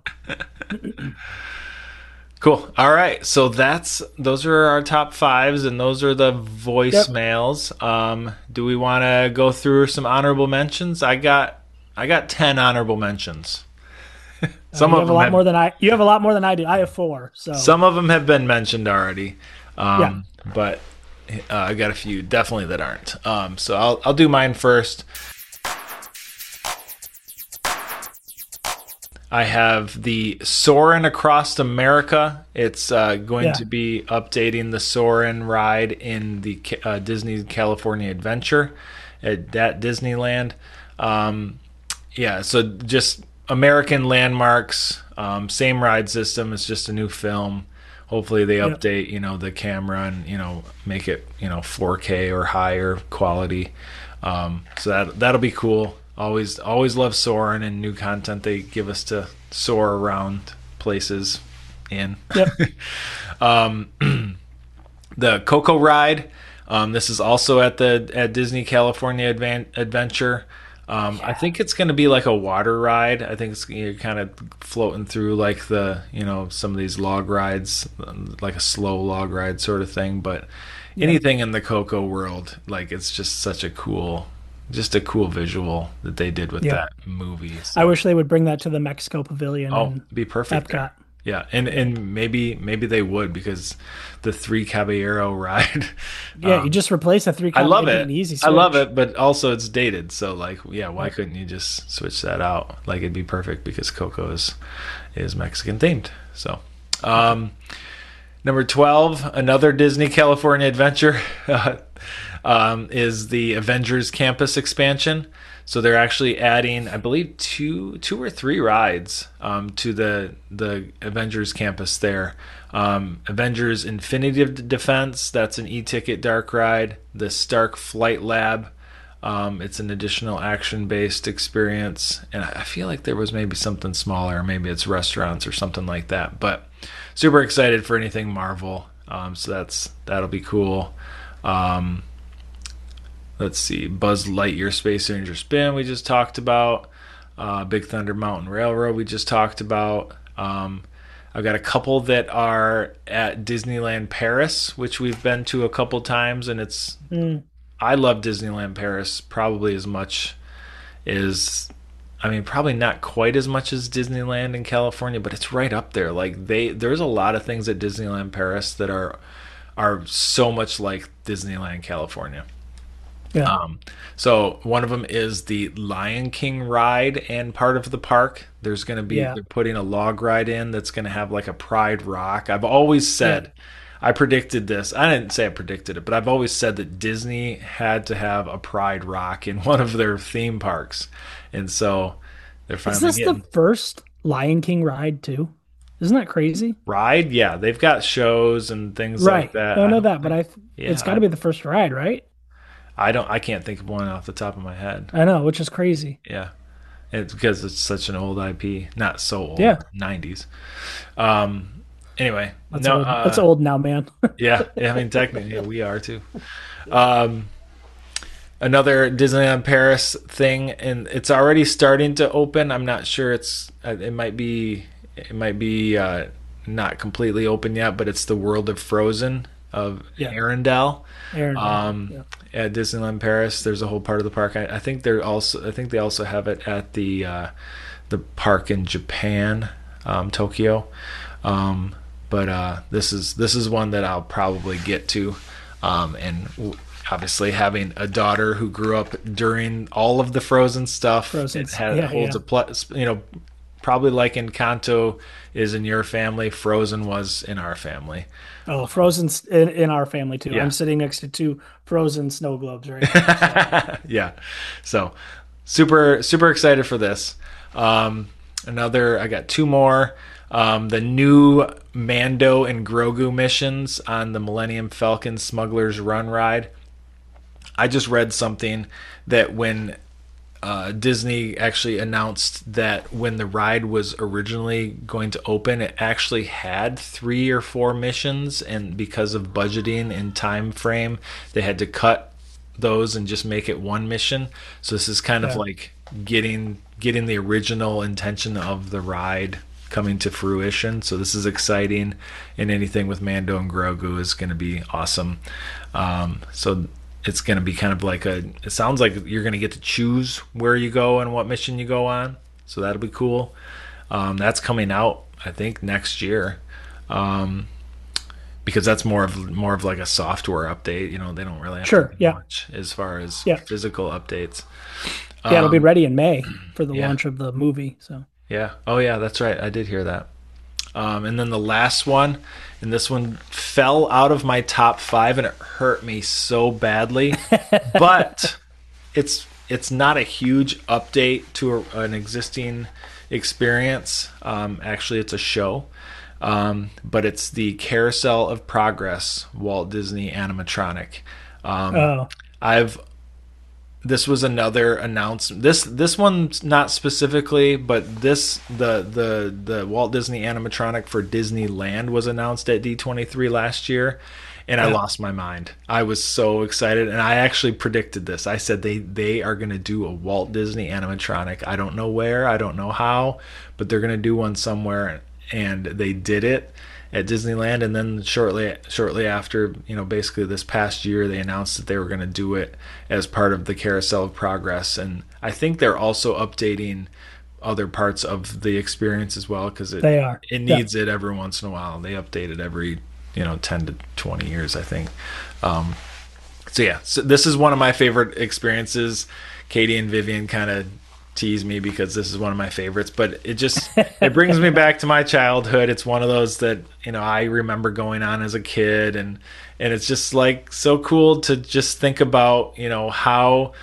Cool. All right. So that's those are our top fives, and those are the voicemails. Um, do we want to go through some honorable mentions? I got I got ten honorable mentions. Some you of have a them lot have, more than I. You have a lot more than I do. I have four. So some of them have been mentioned already. Um, Yeah. But uh, I got a few definitely that aren't. Um, so I'll I'll do mine first. I have the Soarin' Across America. It's uh, going Yeah. to be updating the Soarin' ride in the uh, Disney California Adventure at, at Disneyland. Um, yeah, so just American landmarks, um, same ride system. It's just a new film. Hopefully they Yep. update, you know, the camera and, you know, make it, you know, four K or higher quality. Um, so that that'll be cool. Always, always love Soarin' and new content they give us to soar around places in. Yep. um, the Coco ride. Um, this is also at the at Disney California Advan- Adventure. Um, I think it's going to be like a water ride. I think it's you're kind of floating through like the you know some of these log rides, like a slow log ride sort of thing. But anything in the Coco world, like it's just such a cool. Just a cool visual that they did with Yeah. that movie. So- I wish they would bring that to the Mexico Pavilion. oh, and be perfect. Epcot. there. Yeah, and and maybe maybe they would because the Three Caballero ride. Yeah, um, you just replace the three. I love make it. An easy I love switch. it, but also it's dated. So like, yeah, why couldn't you just switch that out? Like it'd be perfect because Coco is is Mexican themed. So, um, number twelve, another Disney California Adventure, um, is the Avengers Campus expansion. So they're actually adding, I believe, two two or three rides um, to the the Avengers Campus there. Um, Avengers Infinity Defense, that's an e-ticket dark ride. The Stark Flight Lab, um, it's an additional action-based experience. And I feel like there was maybe something smaller, maybe it's restaurants or something like that. But super excited for anything Marvel. Um, so that's that'll be cool. Um, let's see, Buzz Lightyear Space Ranger Spin we just talked about. Uh, Big Thunder Mountain Railroad we just talked about. Um, I've got a couple that are at Disneyland Paris, which we've been to a couple times, and it's Mm. I love Disneyland Paris probably as much as I mean, probably not quite as much as Disneyland in California, but it's right up there. Like they, there's a lot of things at Disneyland Paris that are are so much like Disneyland California. Yeah. Um, so one of them is the Lion King ride and part of the park. There's going to be Yeah. they're putting a log ride in that's going to have like a Pride Rock. I've always said, Yeah. I predicted this. I didn't say I predicted it, but I've always said that Disney had to have a Pride Rock in one of their theme parks, and so they're Is finally this getting the first Lion King ride too? Isn't that crazy? ride. Yeah, they've got shows and things Right. like that. No, I know I- that, but I Yeah, it's got to be the first ride, right? I don't. I can't think of one off the top of my head. I know, which is crazy. Yeah. It's because it's such an old I P. Not so old. Yeah. nineties. Um. Anyway. That's, no. old. Uh, That's old now, man. yeah. Yeah. I mean, technically, yeah, we are too. Um. Another Disneyland Paris thing, and it's already starting to open. I'm not sure. It's. uh, It might be. It might be uh, not completely open yet, but it's the World of Frozen of Yeah. Arendelle. Aaron, Um, yeah. At Disneyland Paris, there's a whole part of the park. I, I think they're also. I think they also have it at the uh, the park in Japan, um, Tokyo. Um, but uh, this is this is one that I'll probably get to, um, and w- obviously having a daughter who grew up during all of the Frozen stuff, Frozen, it had, yeah, holds yeah. a plus. You know, probably like Encanto is in your family, Frozen was in our family. Oh, Frozen's in, in our family too. Yeah. I'm sitting next to two Frozen snow globes right now. Yeah, so super super excited for this. Um, another, I got two more. Um, the new Mando and Grogu missions on the Millennium Falcon Smuggler's Run ride. I just read something that when uh, Disney actually announced that when the ride was originally going to open, it actually had three or four missions, and because of budgeting and time frame, they had to cut those and just make it one mission. So this is kind Yeah. of like getting getting the original intention of the ride coming to fruition. So this is exciting, and anything with Mando and Grogu is going to be awesome. Um, so it's going to be kind of like a, it sounds like you're going to get to choose where you go and what mission you go on. So that'll be cool. Um, that's coming out, I think, next year. Um, because that's more of more of like a software update. You know, they don't really have Sure, to do yeah. much as far as Yeah. physical updates. Yeah, it'll be Um, ready in May for the yeah. launch of the movie. So Yeah. Oh, yeah, that's right. I did hear that. Um, and then the last one, and this one fell out of my top five, and it hurt me so badly. But it's it's not a huge update to a, an existing experience. Um, actually, it's a show. Um, but it's the Carousel of Progress Walt Disney animatronic. Um, oh, I've this was another announcement. This this one's not specifically, but this the the the Walt Disney animatronic for Disneyland was announced at D twenty-three last year, and I Yeah. lost my mind. I was so excited, and I actually predicted this. I said they they are going to do a Walt Disney animatronic. I don't know where, I don't know how, but they're going to do one somewhere, and they did it at Disneyland. And then shortly shortly after, you know, basically this past year, they announced that they were going to do it as part of the Carousel of Progress. And I think they're also updating other parts of the experience as well, because it They are. it Yeah. needs it every once in a while. They update it every, you know, ten to twenty years, I think. Um, so yeah, so this is one of my favorite experiences. Katie and Vivian kind of tease me because this is one of my favorites, but it just it brings me back to my childhood. It's one of those that, you know, I remember going on as a kid, and and it's just like so cool to just think about, you know, how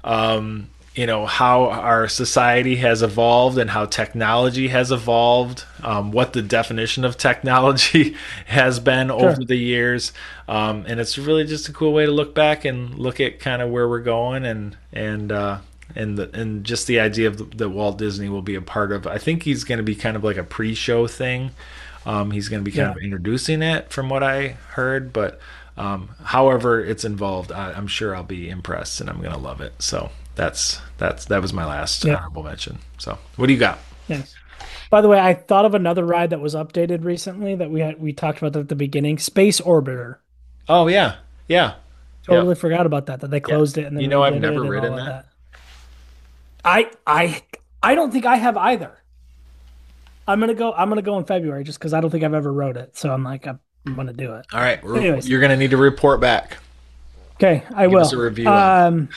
um you know how our society has evolved and how technology has evolved, um, what the definition of technology has been Sure. over the years, um, and it's really just a cool way to look back and look at kind of where we're going, and and uh, and the, and just the idea of the, that Walt Disney will be a part of. I think he's going to be kind of like a pre-show thing. Um, he's going to be kind Yeah. of introducing it, from what I heard, but um, however it's involved, I, I'm sure I'll be impressed and I'm going to love it. So that's that's that was my last Yeah. honorable mention. So what do you got? Yes. By the way, I thought of another ride that was updated recently that we had we talked about at the beginning. Space Orbiter. Oh yeah, yeah. Totally Yep. forgot about that. That they closed it and then You know, I've redid never it and ridden all of that. I I I don't think I have either. I'm gonna go. I'm gonna go in February just because I don't think I've ever rode it. So I'm like, I'm gonna do it. All right, Anyways. you're gonna need to report back. Okay, I Give will. us a review. Um,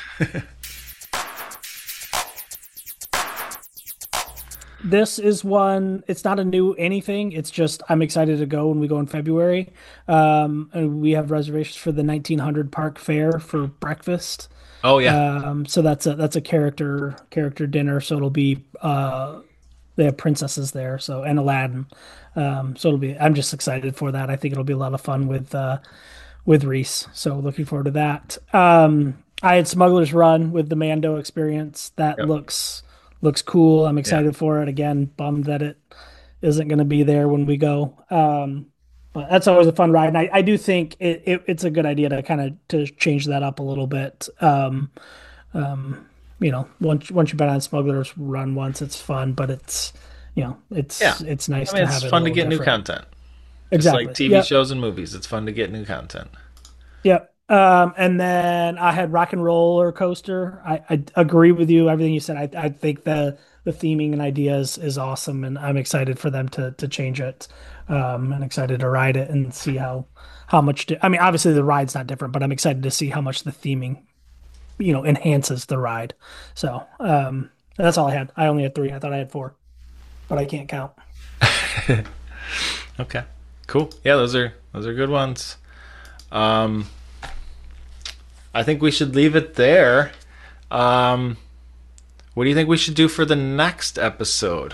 this is one. It's not a new anything. It's just I'm excited to go when we go in February. Um, and we have reservations for the nineteen hundred Park Fair for breakfast. Oh yeah. Um, so that's a that's a character character dinner. So it'll be uh, they have princesses there. So and Aladdin. Um, so it'll be. I'm just excited for that. I think it'll be a lot of fun with uh, with Reese. So looking forward to that. Um, I had Smuggler's Run with the Mando experience. That Yep. looks looks cool. I'm excited Yeah. for it. Again, bummed that it isn't going to be there when we go. Um, but that's always a fun ride. And I, I do think it, it, it's a good idea to kind of to change that up a little bit. Um, um, you know, once once you've been on Smuggler's Run once, it's fun, but it's you know, it's Yeah. it's nice I mean, to have it's it a fun to little get new different. content. Exactly. Just like T V Yep. shows and movies, it's fun to get new content. Yep. Um, and then I had Rock and Roller Coaster. I, I agree with you, everything you said. I, I think the the theming and ideas is awesome, and I'm excited for them to to change it. Um, and excited to ride it and see how how much. di- I mean, obviously the ride's not different, but I'm excited to see how much the theming, you know, enhances the ride. So um, that's all I had. I only had three. I thought I had four, but I can't count. Okay. Cool. Yeah, those are those are good ones. Um, I think we should leave it there. Um, what do you think we should do for the next episode?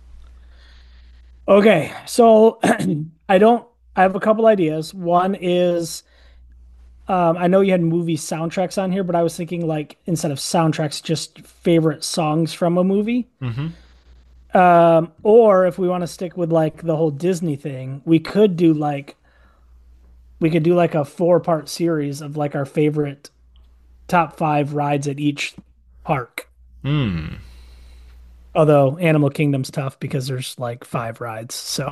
Okay, so I don't. I have a couple ideas. One is, um, I know you had movie soundtracks on here, but I was thinking like instead of soundtracks, just favorite songs from a movie. Mm-hmm. Um, or if we want to stick with like the whole Disney thing, we could do like we could do like a four part series of like our favorite top five rides at each park. Hmm. Although Animal Kingdom's tough because there's like five rides, so.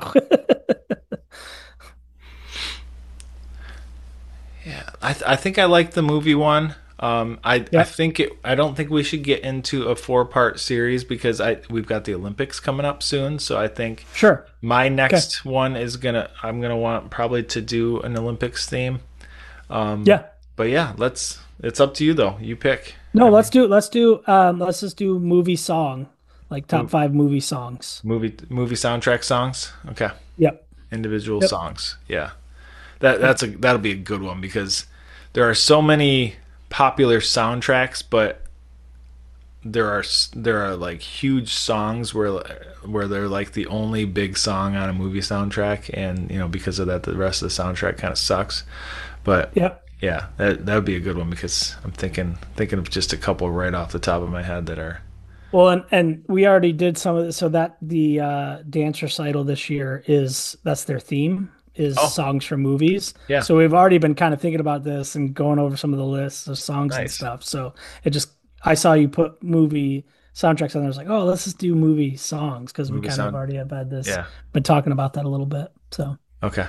Yeah, I th- I think I like the movie one. Um, I I Yeah. think it. I don't think we should get into a four part series because I we've got the Olympics coming up soon. So I think Sure. my next one is gonna. I'm gonna want probably to do an Olympics theme. Um, Yeah. But yeah, let's. It's up to you though. You pick. No, I let's mean, do let's do um let's just do movie song, like top Mov- five movie songs. movie movie soundtrack songs. Okay, Yep. individual Yep. songs. Yeah, that that's a that'll be a good one because there are so many popular soundtracks, but there are s- there are like huge songs where where they're like the only big song on a movie soundtrack, and you know because of that the rest of the soundtrack kind of sucks. But Yep. yeah, that that would be a good one because I'm thinking thinking of just a couple right off the top of my head that are Well, and and we already did some of this, so that the uh, dance recital this year is that's their theme is Oh. songs from movies. Yeah. So we've already been kind of thinking about this and going over some of the lists of songs and Nice. stuff. So it just I saw you put movie soundtracks on there. I was like, oh, let's just do movie songs because we Movie kind sound- of already have had this, yeah. been talking about that a little bit. So okay.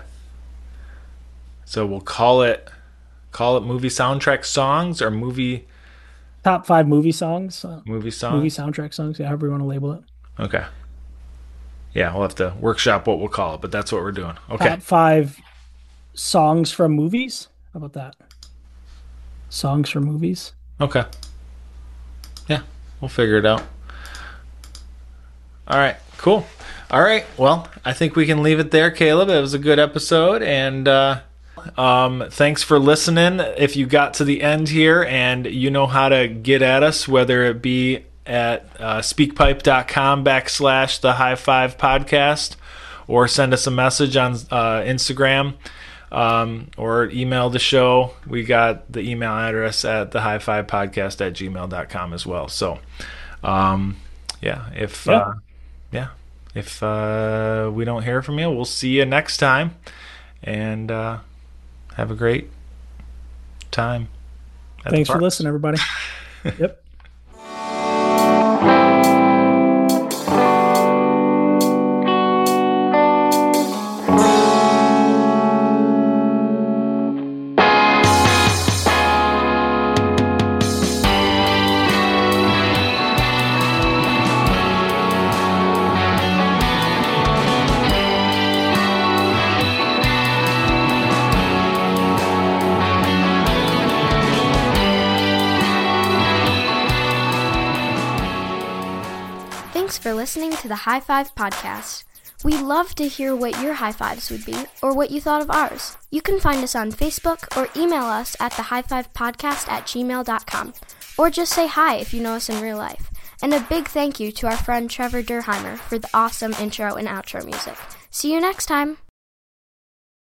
So we'll call it call it movie soundtrack songs or movie top five movie songs, uh, movie songs. movie soundtrack songs, yeah, however you want to label it. Okay. Yeah, we'll have to workshop what we'll call it, but that's what we're doing. Okay. Top five songs from movies. How about that? Songs from movies. Okay. Yeah, we'll figure it out. All right, cool. All right, well, I think we can leave it there, Caleb. It was a good episode, and uh, um, thanks for listening. If you got to the end here and you know how to get at us, whether it be at uh, speakpipe.com backslash the high five podcast or send us a message on uh, Instagram um, or email the show. We got the email address at the high five podcast at gmail dot com as well. So, um, yeah, if, Yeah. Uh, yeah, if uh, we don't hear from you, we'll see you next time, and uh, have a great time. at the Thanks for parks. listening, everybody. Yep. Thanks for listening to the High Five Podcast. We love to hear what your high fives would be or what you thought of ours. You can find us on Facebook or email us at the high five podcast at gmail dot com. Or just say hi if you know us in real life. And a big thank you to our friend Trevor Durheimer for the awesome intro and outro music. See you next time.